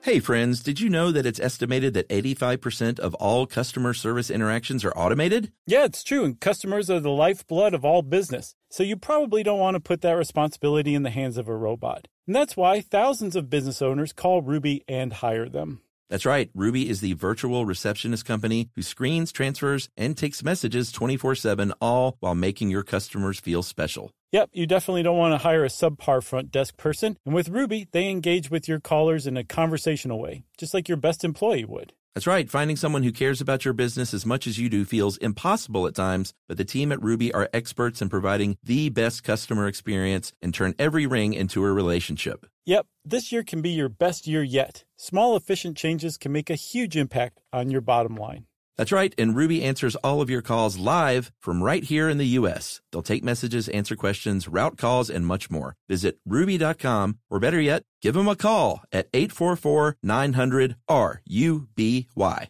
Hey friends, did you know that it's estimated that eighty-five percent of all customer service interactions are automated? Yeah, it's true, and customers are the lifeblood of all business. So you probably don't want to put that responsibility in the hands of a robot. And that's why thousands of business owners call Ruby and hire them. That's right. Ruby is the virtual receptionist company who screens, transfers, and takes messages twenty-four seven, all while making your customers feel special. Yep, you definitely don't want to hire a subpar front desk person. And with Ruby, they engage with your callers in a conversational way, just like your best employee would. That's right. Finding someone who cares about your business as much as you do feels impossible at times, but the team at Ruby are experts in providing the best customer experience and turn every ring into a relationship. Yep, this year can be your best year yet. Small, efficient changes can make a huge impact on your bottom line. That's right, and Ruby answers all of your calls live from right here in the U S. They'll take messages, answer questions, route calls, and much more. Visit ruby dot com, or better yet, give them a call at eight four four, nine hundred, R U B Y.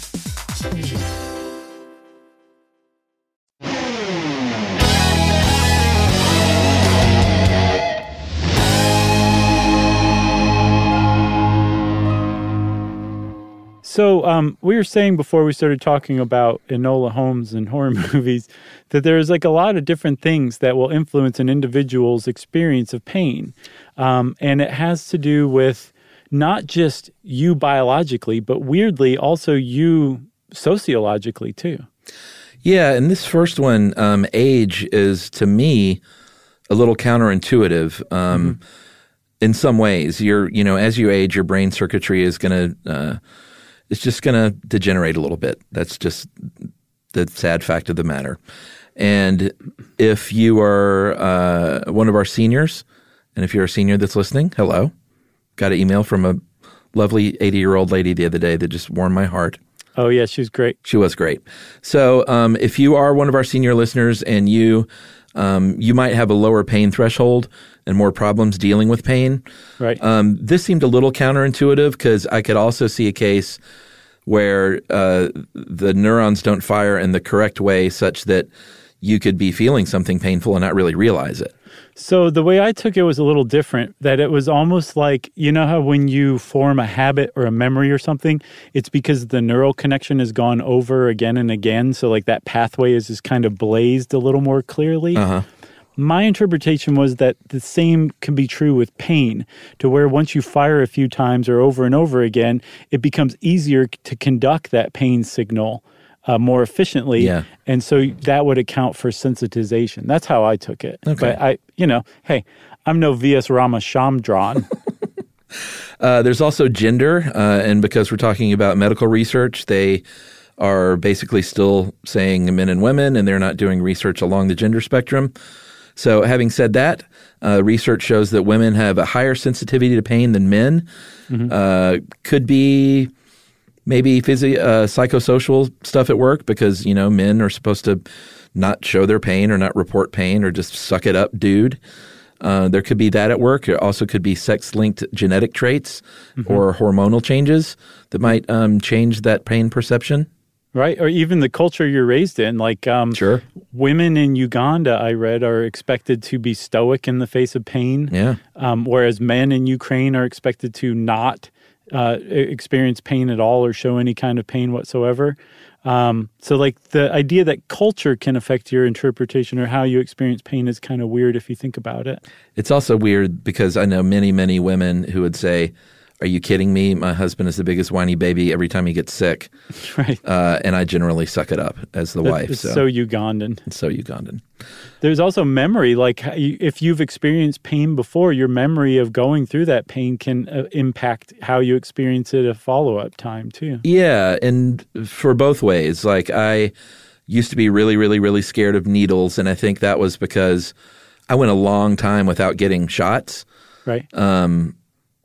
So um, we were saying before we started talking about Enola Holmes and horror movies that there's like a lot of different things that will influence an individual's experience of pain. Um, and it has to do with not just you biologically, but weirdly also you sociologically too. Yeah, and this first one, um, age, is to me a little counterintuitive. Um, mm-hmm. In some ways, you're you know as you age, your brain circuitry is going to uh, it's just going to degenerate a little bit. That's just the sad fact of the matter. And if you are uh, one of our seniors, and if you're a senior that's listening, hello. Got an email from a lovely eighty-year-old lady the other day that just warmed my heart. Oh, yeah, she was great. She was great. So um, if you are one of our senior listeners and you um, you might have a lower pain threshold and more problems dealing with pain. Right. Um, this seemed a little counterintuitive because I could also see a case where uh, the neurons don't fire in the correct way such that you could be feeling something painful and not really realize it. So the way I took it was a little different, that it was almost like, you know how when you form a habit or a memory or something, it's because the neural connection has gone over again and again. So like that pathway is just kind of blazed a little more clearly. Uh-huh. My interpretation was that the same can be true with pain, to where once you fire a few times or over and over again, it becomes easier to conduct that pain signal uh, more efficiently. Yeah. And so that would account for sensitization. That's how I took it. Okay. But I, you know, hey, I'm no V S Ramachandran. uh, there's also gender, uh, and because we're talking about medical research, they are basically still saying men and women, and they're not doing research along the gender spectrum. So having said that, uh, research shows that women have a higher sensitivity to pain than men. Mm-hmm. Uh, could be maybe physio- uh, psychosocial stuff at work because, you know, men are supposed to not show their pain or not report pain or just suck it up, dude. Uh, there could be that at work. It also could be sex-linked genetic traits mm-hmm. or hormonal changes that might um, change that pain perception. Right, or even the culture you're raised in. Like um, sure. Women in Uganda, I read, are expected to be stoic in the face of pain. Yeah. Um, whereas men in Ukraine are expected to not uh, experience pain at all or show any kind of pain whatsoever. Um, so like the idea that culture can affect your interpretation or how you experience pain is kind of weird if you think about it. It's also weird because I know many, many women who would say, are you kidding me? My husband is the biggest whiny baby every time he gets sick. Right. Uh, and I generally suck it up as the That, wife. It's so. so Ugandan. It's so Ugandan. There's also memory. Like if you've experienced pain before, your memory of going through that pain can uh, impact how you experience it a follow-up time too. Yeah, and for both ways. Like I used to be really, really, really scared of needles, and I think that was because I went a long time without getting shots. Right. Um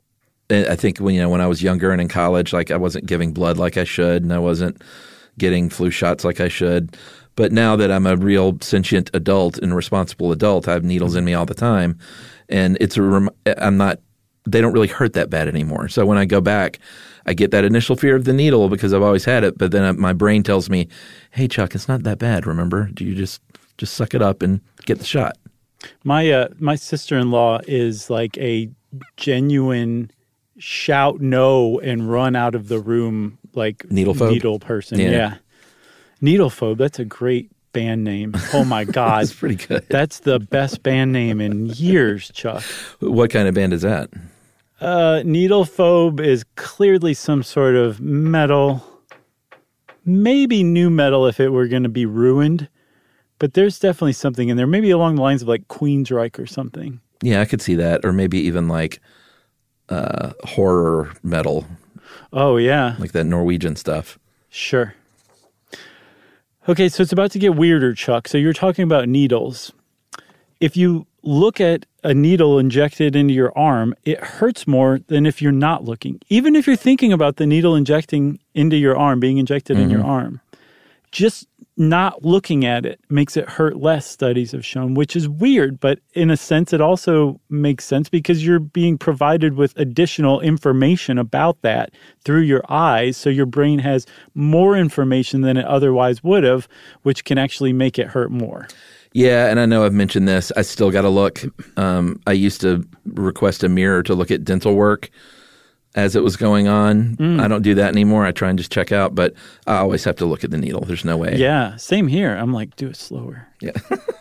I think when you know when I was younger and in college, like I wasn't giving blood like I should, and I wasn't getting flu shots like I should. But now that I'm a real sentient adult and responsible adult, I have needles in me all the time, and it's a rem- I'm not. They don't really hurt that bad anymore. So when I go back, I get that initial fear of the needle because I've always had it. But then I, my brain tells me, "Hey, Chuck, it's not that bad. Remember? Do you just just suck it up and get the shot?" My uh, my sister-in-law is like a genuine. shout no and run out of the room like Needlephobe. needle person. Yeah. yeah. Needlephobe, that's a great band name. Oh my God. That's pretty good. That's the best band name in years, Chuck. What kind of band is that? Uh, Needlephobe is clearly some sort of metal, maybe new metal if it were going to be ruined, but there's definitely something in there. Maybe along the lines of like Queensryche or something. Yeah, I could see that. Or maybe even like uh, horror metal, Oh, yeah. like that Norwegian stuff. Sure. Okay, so it's about to get weirder, Chuck. So you're talking about needles. If you look at a needle injected into your arm, it hurts more than if you're not looking. Even if you're thinking about the needle injecting into your arm, being injected mm-hmm. in your arm, just not looking at it makes it hurt less, studies have shown, which is weird. But in a sense, it also makes sense because you're being provided with additional information about that through your eyes. So your brain has more information than it otherwise would have, which can actually make it hurt more. Yeah, and I know I've mentioned this. I still got to look. Um, I used to request a mirror to look at dental work as it was going on. Mm. I don't do that anymore. I try and just check out, but I always have to look at the needle. There's no way. Yeah, same here. I'm like, do it slower. Yeah.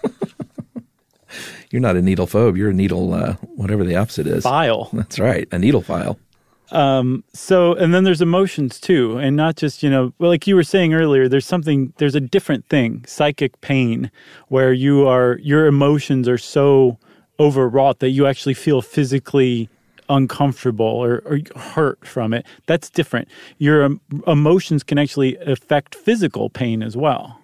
You're not a needle phobe. You're a needle, uh, whatever the opposite is. File. That's right, a needle file. Um, so, and then there's emotions too, and not just, you know, well, like you were saying earlier, there's something, there's a different thing, psychic pain, where you are, your emotions are so overwrought that you actually feel physically uncomfortable or, or hurt from it. That's different. Your um, emotions can actually affect physical pain as well.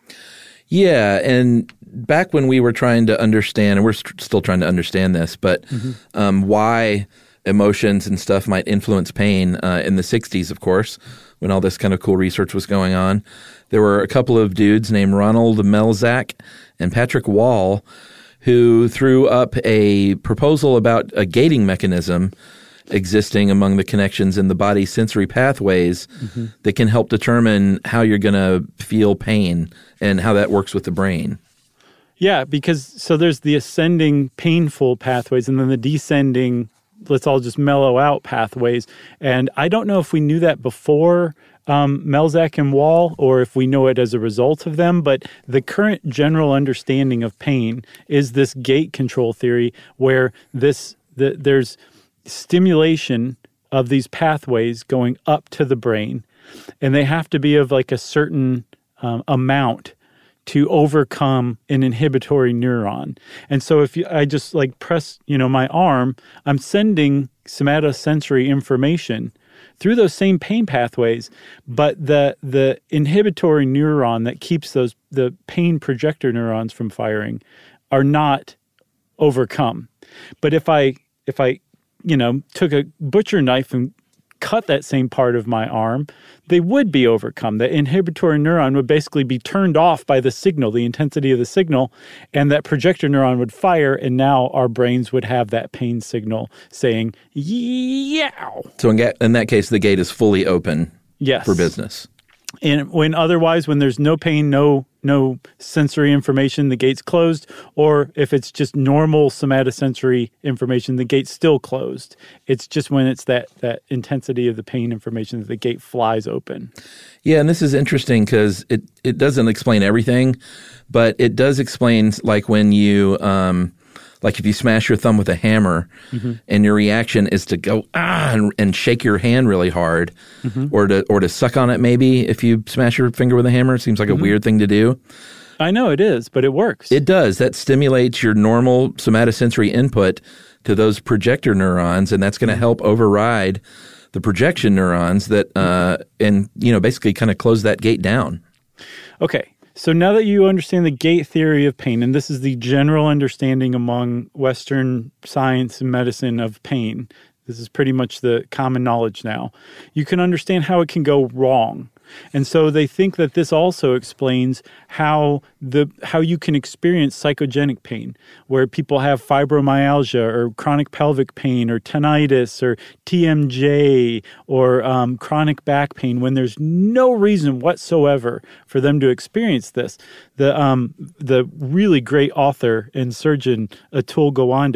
Yeah, and back when we were trying to understand, and we're st- still trying to understand this, but mm-hmm. um, why emotions and stuff might influence pain uh, in the sixties, of course, when all this kind of cool research was going on. There were a couple of dudes named Ronald Melzack and Patrick Wall who threw up a proposal about a gating mechanism existing among the connections in the body's sensory pathways mm-hmm. that can help determine how you're going to feel pain and how that works with the brain. Yeah, because so there's the ascending painful pathways and then the descending let's all just mellow out pathways. And I don't know if we knew that before um, Melzack and Wall or if we know it as a result of them, but the current general understanding of pain is this gate control theory where this the, there's stimulation of these pathways going up to the brain, and they have to be of like a certain um, amount to overcome an inhibitory neuron. And so if you, I just like press, you know, my arm, I'm sending somatosensory information through those same pain pathways, but the the inhibitory neuron that keeps those the pain projector neurons from firing are not overcome. But if I if I, you know, took a butcher knife and cut that same part of my arm, they would be overcome. The inhibitory neuron would basically be turned off by the signal, the intensity of the signal, and that projector neuron would fire, and now our brains would have that pain signal saying, yow. So in, ga- in that case, the gate is fully open yes. for business. And when otherwise, when there's no pain, no no sensory information, the gate's closed. Or if it's just normal somatosensory information, the gate's still closed. It's just when it's that that intensity of the pain information that the gate flies open. Yeah, and this is interesting because it, it doesn't explain everything, but it does explain like when you um, like if you smash your thumb with a hammer mm-hmm. and your reaction is to go ah and, and shake your hand really hard mm-hmm. or to or to suck on it maybe if you smash your finger with a hammer. It seems like mm-hmm. a weird thing to do. I know it is, but it works. It does. That stimulates your normal somatosensory input to those projector neurons, and that's going to mm-hmm. help override the projection neurons that uh, and you know basically kind of close that gate down. Okay. So now that you understand the gate theory of pain, and this is the general understanding among Western science and medicine of pain, this is pretty much the common knowledge now, you can understand how it can go wrong. And so they think that this also explains how the how you can experience psychogenic pain, where people have fibromyalgia or chronic pelvic pain or tinnitus or T M J or um, chronic back pain when there's no reason whatsoever for them to experience this. The um, the really great author and surgeon Atul Gawande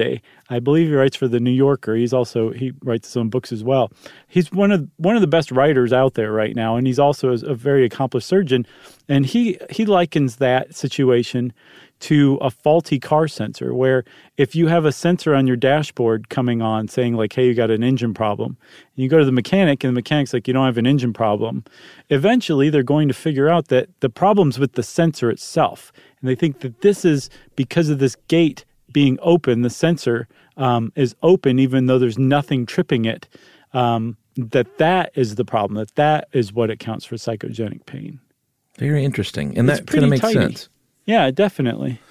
I believe he writes for the New Yorker. He's also he writes some books as well. He's one of one of the best writers out there right now, and he's also a, a very accomplished surgeon. And he he likens that situation to a faulty car sensor, where if you have a sensor on your dashboard coming on saying like, hey, you got an engine problem, and you go to the mechanic and the mechanic's like, you don't have an engine problem, eventually they're going to figure out that the problem's with the sensor itself. And they think that this is because of this gate being open, the sensor um, is open even though there's nothing tripping it, um, that that is the problem, that that is what accounts for psychogenic pain. Very interesting. And It's that kind of makes pretty tidy. sense. Yeah, definitely.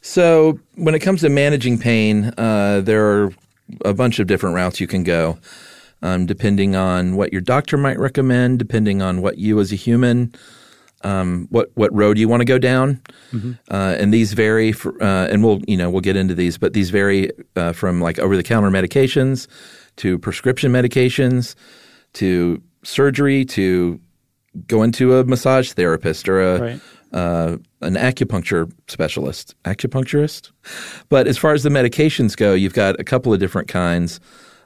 So when it comes to managing pain, uh, there are a bunch of different routes you can go, um, depending on what your doctor might recommend, depending on what you as a human, um, what what road you want to go down, mm-hmm. uh, and these vary. For, uh, and we'll you know we'll get into these, but these vary uh, from like over the counter medications to prescription medications to surgery to going to a massage therapist or a Right. uh, an acupuncture specialist, acupuncturist. But as far as the medications go, you've got a couple of different kinds.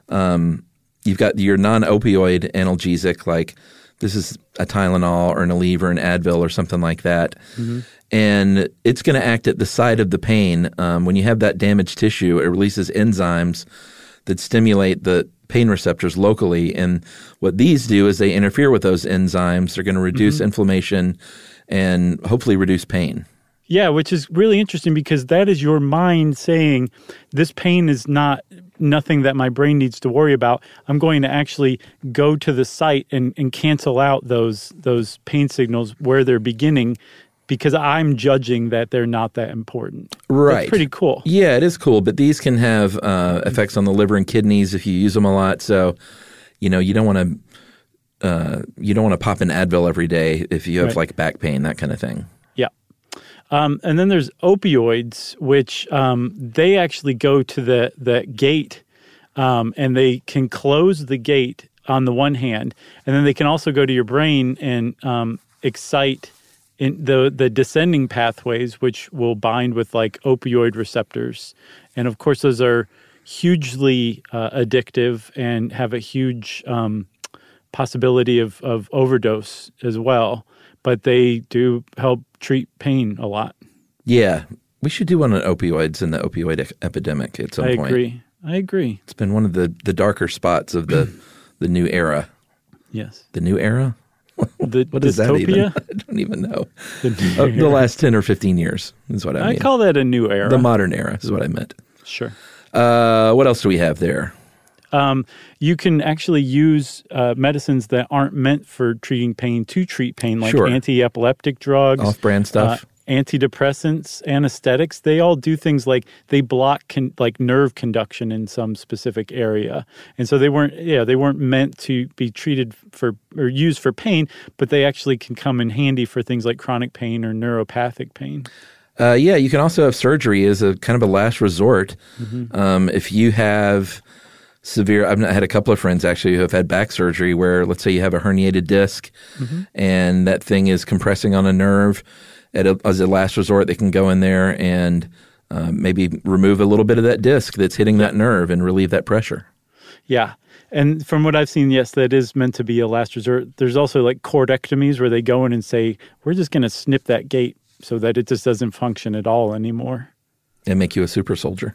Um, you've got your non-opioid analgesic, like this is a Tylenol or an Aleve or an Advil or something like that. Mm-hmm. And it's going to act at the site of the pain. Um, when you have that damaged tissue, it releases enzymes that stimulate the pain receptors locally. And what these do is they interfere with those enzymes. They're going to reduce mm-hmm. inflammation and hopefully reduce pain. Yeah, which is really interesting because that is your mind saying, this pain is not nothing that my brain needs to worry about. I'm going to actually go to the site and, and cancel out those those pain signals where they're beginning because I'm judging that they're not that important. Right. That's pretty cool. Yeah, it is cool, but these can have uh, effects on the liver and kidneys if you use them a lot. So, you know, you don't want to Uh, you don't want to pop an Advil every day if you have Right. like back pain, that kind of thing. Yeah. Um, and then there's opioids, which um, they actually go to the, the gate um, and they can close the gate on the one hand. And then they can also go to your brain and um, excite in the, the descending pathways, which will bind with like opioid receptors. And of course, those are hugely uh, addictive and have a huge um possibility of, of overdose as well, but they do help treat pain a lot. Yeah. We should do one on opioids and the opioid e- epidemic at some I point. agree. I agree. It's been one of the, the darker spots of the the new era. Yes. The new era? The What is that even? dystopia? I don't even know. The, new Uh, the era. last ten or fifteen years is what I, I mean. call that a new era. The modern era is what I meant. Sure. Uh, what else do we have there? Um, you can actually use uh, medicines that aren't meant for treating pain to treat pain, like Sure. anti-epileptic drugs. Off-brand stuff. Uh, antidepressants, anesthetics. They all do things like they block con- like nerve conduction in some specific area. And so they weren't, yeah, they weren't meant to be treated for or used for pain, but they actually can come in handy for things like chronic pain or neuropathic pain. Uh, yeah, you can also have surgery as a kind of a last resort. Mm-hmm. Um, if you have severe, I've had a couple of friends actually who have had back surgery where, let's say you have a herniated disc mm-hmm. and that thing is compressing on a nerve. At a, as a last resort, they can go in there and uh, maybe remove a little bit of that disc that's hitting that nerve and relieve that pressure. Yeah. And from what I've seen, yes, that is meant to be a last resort. There's also like cordectomies where they go in and say, we're just going to snip that gate so that it just doesn't function at all anymore. And make you a super soldier.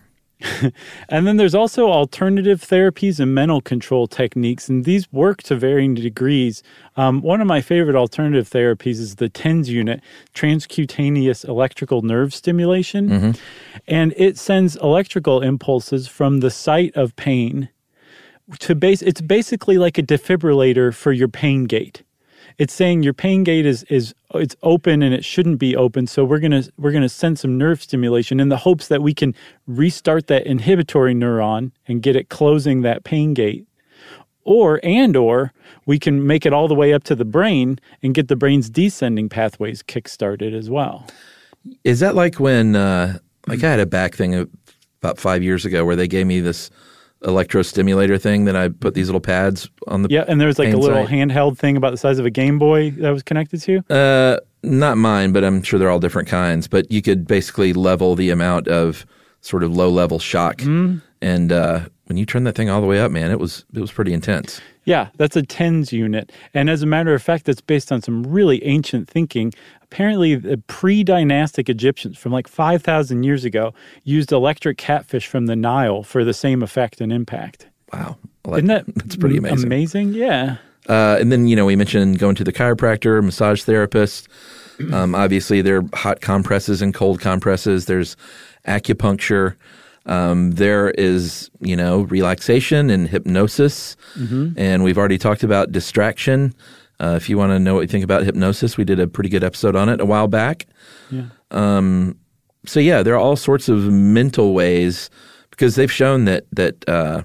And then there's also alternative therapies and mental control techniques, and these work to varying degrees. Um, one of my favorite alternative therapies is the TENS unit, transcutaneous electrical nerve stimulation. Mm-hmm. And it sends electrical impulses from the site of pain to base. It's basically like a defibrillator for your pain gate. It's saying your pain gate is is it's open and it shouldn't be open, so we're gonna we're gonna send some nerve stimulation in the hopes that we can restart that inhibitory neuron and get it closing that pain gate, or and or we can make it all the way up to the brain and get the brain's descending pathways kickstarted as well. Is that like when uh, like I had a back thing about five years ago where they gave me this electrostimulator thing that I put these little pads on the Yeah, and there was like a pain little site. handheld thing about the size of a Game Boy that was connected to. Uh, not mine, but I'm sure they're all different kinds. But you could basically level the amount of sort of low level shock Mm, And uh, when you turn that thing all the way up, man, it was it was pretty intense. Yeah, that's a tens unit. And as a matter of fact, that's based on some really ancient thinking. Apparently, the pre-dynastic Egyptians from like five thousand years ago used electric catfish from the Nile for the same effect and impact. Wow. Well, Isn't that that's pretty amazing. Amazing, yeah. Uh, and then, you know, we mentioned going to the chiropractor, massage therapist. Um, obviously, there are hot compresses and cold compresses. There's acupuncture. Um, there is, you know, relaxation and hypnosis. Mm-hmm. And we've already talked about distraction. Uh, if you want to know what you think about hypnosis, we did a pretty good episode on it a while back. Yeah. Um, so, yeah, there are all sorts of mental ways because they've shown that, that uh,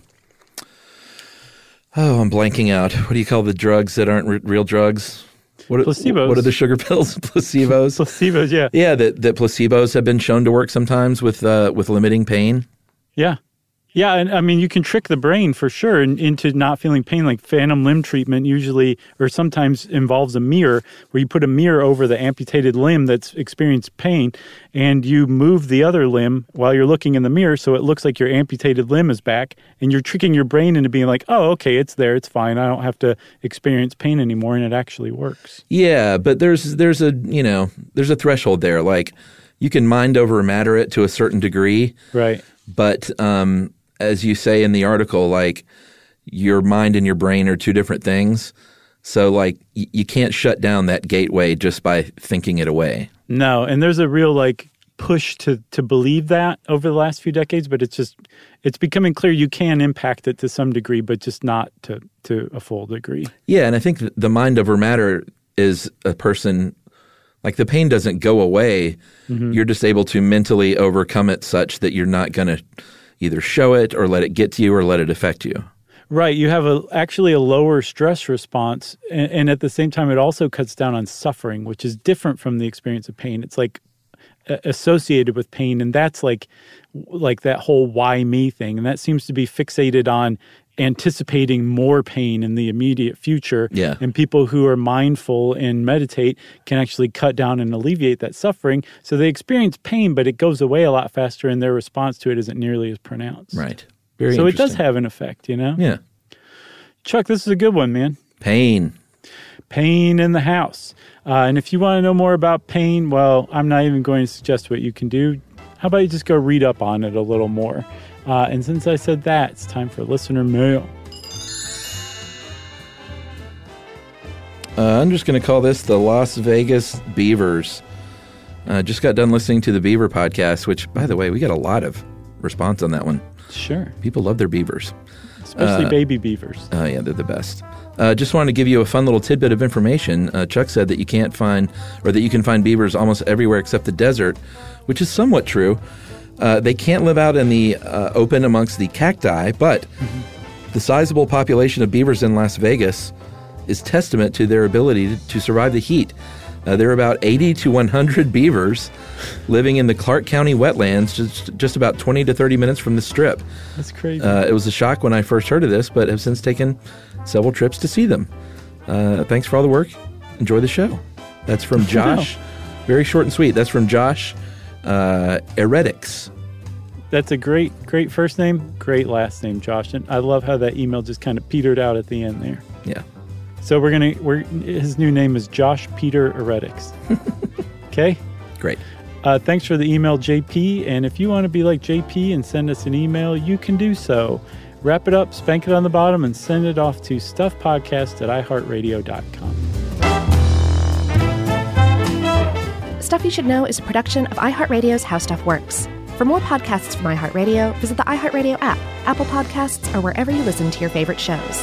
oh, I'm blanking out. What do you call the drugs that aren't re- real drugs? What are, placebos. What are the sugar pills? Placebos. Placebos, yeah. Yeah, that, that placebos have been shown to work sometimes with uh, with limiting pain. Yeah. Yeah, and I mean, you can trick the brain for sure in, into not feeling pain. Like phantom limb treatment usually or sometimes involves a mirror where you put a mirror over the amputated limb that's experienced pain and you move the other limb while you're looking in the mirror so it looks like your amputated limb is back and you're tricking your brain into being like, oh, okay, it's there, it's fine. I don't have to experience pain anymore, and it actually works. Yeah, but there's there's a, you know, there's a threshold there. Like you can mind over matter it to a certain degree. Right. But um as you say in the article, like your mind and your brain are two different things. So like y- you can't shut down that gateway just by thinking it away. No, and there's a real like push to to believe that over the last few decades, but it's just it's becoming clear you can impact it to some degree, but just not to to a full degree. Yeah, and I think the mind over matter is a person like the pain doesn't go away. Mm-hmm. You're just able to mentally overcome it such that you're not going to either show it or let it get to you or let it affect you. Right. You have a actually a lower stress response. And, and at the same time, it also cuts down on suffering, which is different from the experience of pain. It's like a- associated with pain. And that's like, like that whole why me thing. And that seems to be fixated on anticipating more pain in the immediate future. Yeah. And people who are mindful and meditate can actually cut down and alleviate that suffering. So they experience pain, but it goes away a lot faster and their response to it isn't nearly as pronounced. Right. Very so it does interesting. have an effect, you know? Yeah. Chuck, this is a good one, man. Pain. Pain in the house. Uh, and if you want to know more about pain, well, I'm not even going to suggest what you can do. How about you just go read up on it a little more? Uh, and since I said that, it's time for listener mail. Uh, I'm just going to call this the Las Vegas Beavers. Uh, just got done listening to the Beaver podcast, which, by the way, we got a lot of response on that one. Sure. People love their beavers. Especially uh, baby beavers. Oh, uh, yeah, they're the best. Uh, just wanted to give you a fun little tidbit of information. Uh, Chuck said that you can't find, or that you can find beavers almost everywhere except the desert, which is somewhat true. Uh, they can't live out in the uh, open amongst the cacti, but mm-hmm. the sizable population of beavers in Las Vegas is testament to their ability to, to survive the heat. Uh, there are about eighty to one hundred beavers living in the Clark County wetlands, just, just about twenty to thirty minutes from the Strip. That's crazy. Uh, it was a shock when I first heard of this, but have since taken several trips to see them. Uh, thanks for all the work. Enjoy the show. That's from Josh. Wow. Very short and sweet. That's from Josh uh, Heretics. That's a great, great first name, great last name, Josh. And I love how that email just kind of petered out at the end there. Yeah. So we're gonna, we're his new name is Josh Peter Heretics. Okay. Great. Uh, thanks for the email, J P. And if you want to be like J P and send us an email, you can do so. Wrap it up, spank it on the bottom, and send it off to stuffpodcast at i heart radio dot com. Stuff You Should Know is a production of iHeartRadio's How Stuff Works. For more podcasts from iHeartRadio, visit the iHeartRadio app, Apple Podcasts, or wherever you listen to your favorite shows.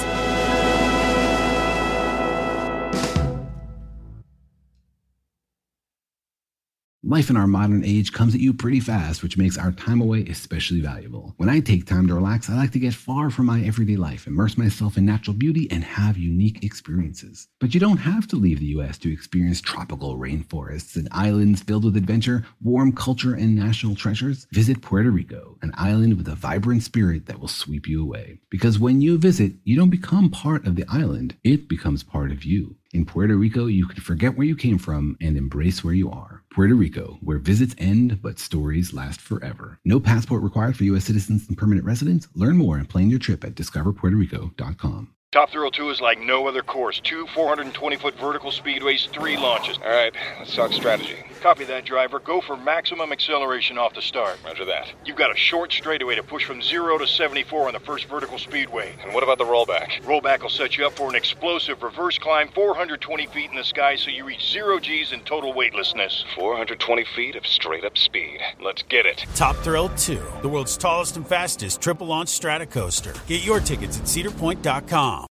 Life in our modern age comes at you pretty fast, which makes our time away especially valuable. When I take time to relax, I like to get far from my everyday life, immerse myself in natural beauty, and have unique experiences. But you don't have to leave the U S to experience tropical rainforests and islands filled with adventure, warm culture, and national treasures. Visit Puerto Rico, an island with a vibrant spirit that will sweep you away. Because when you visit, you don't become part of the island, it becomes part of you. In Puerto Rico, you can forget where you came from and embrace where you are. Puerto Rico, where visits end but stories last forever. No passport required for U S citizens and permanent residents. Learn more and plan your trip at discover puerto rico dot com. Top Thrill two is like no other course. Two four hundred twenty foot vertical speedways, three launches. All right, let's talk strategy. Copy that, driver. Go for maximum acceleration off the start. Roger that. You've got a short straightaway to push from zero to seventy-four on the first vertical speedway. And what about the rollback? Rollback will set you up for an explosive reverse climb four hundred twenty feet in the sky so you reach zero G's and total weightlessness. four hundred twenty feet of straight-up speed. Let's get it. Top Thrill two, the world's tallest and fastest triple-launch strata coaster. Get your tickets at cedar point dot com.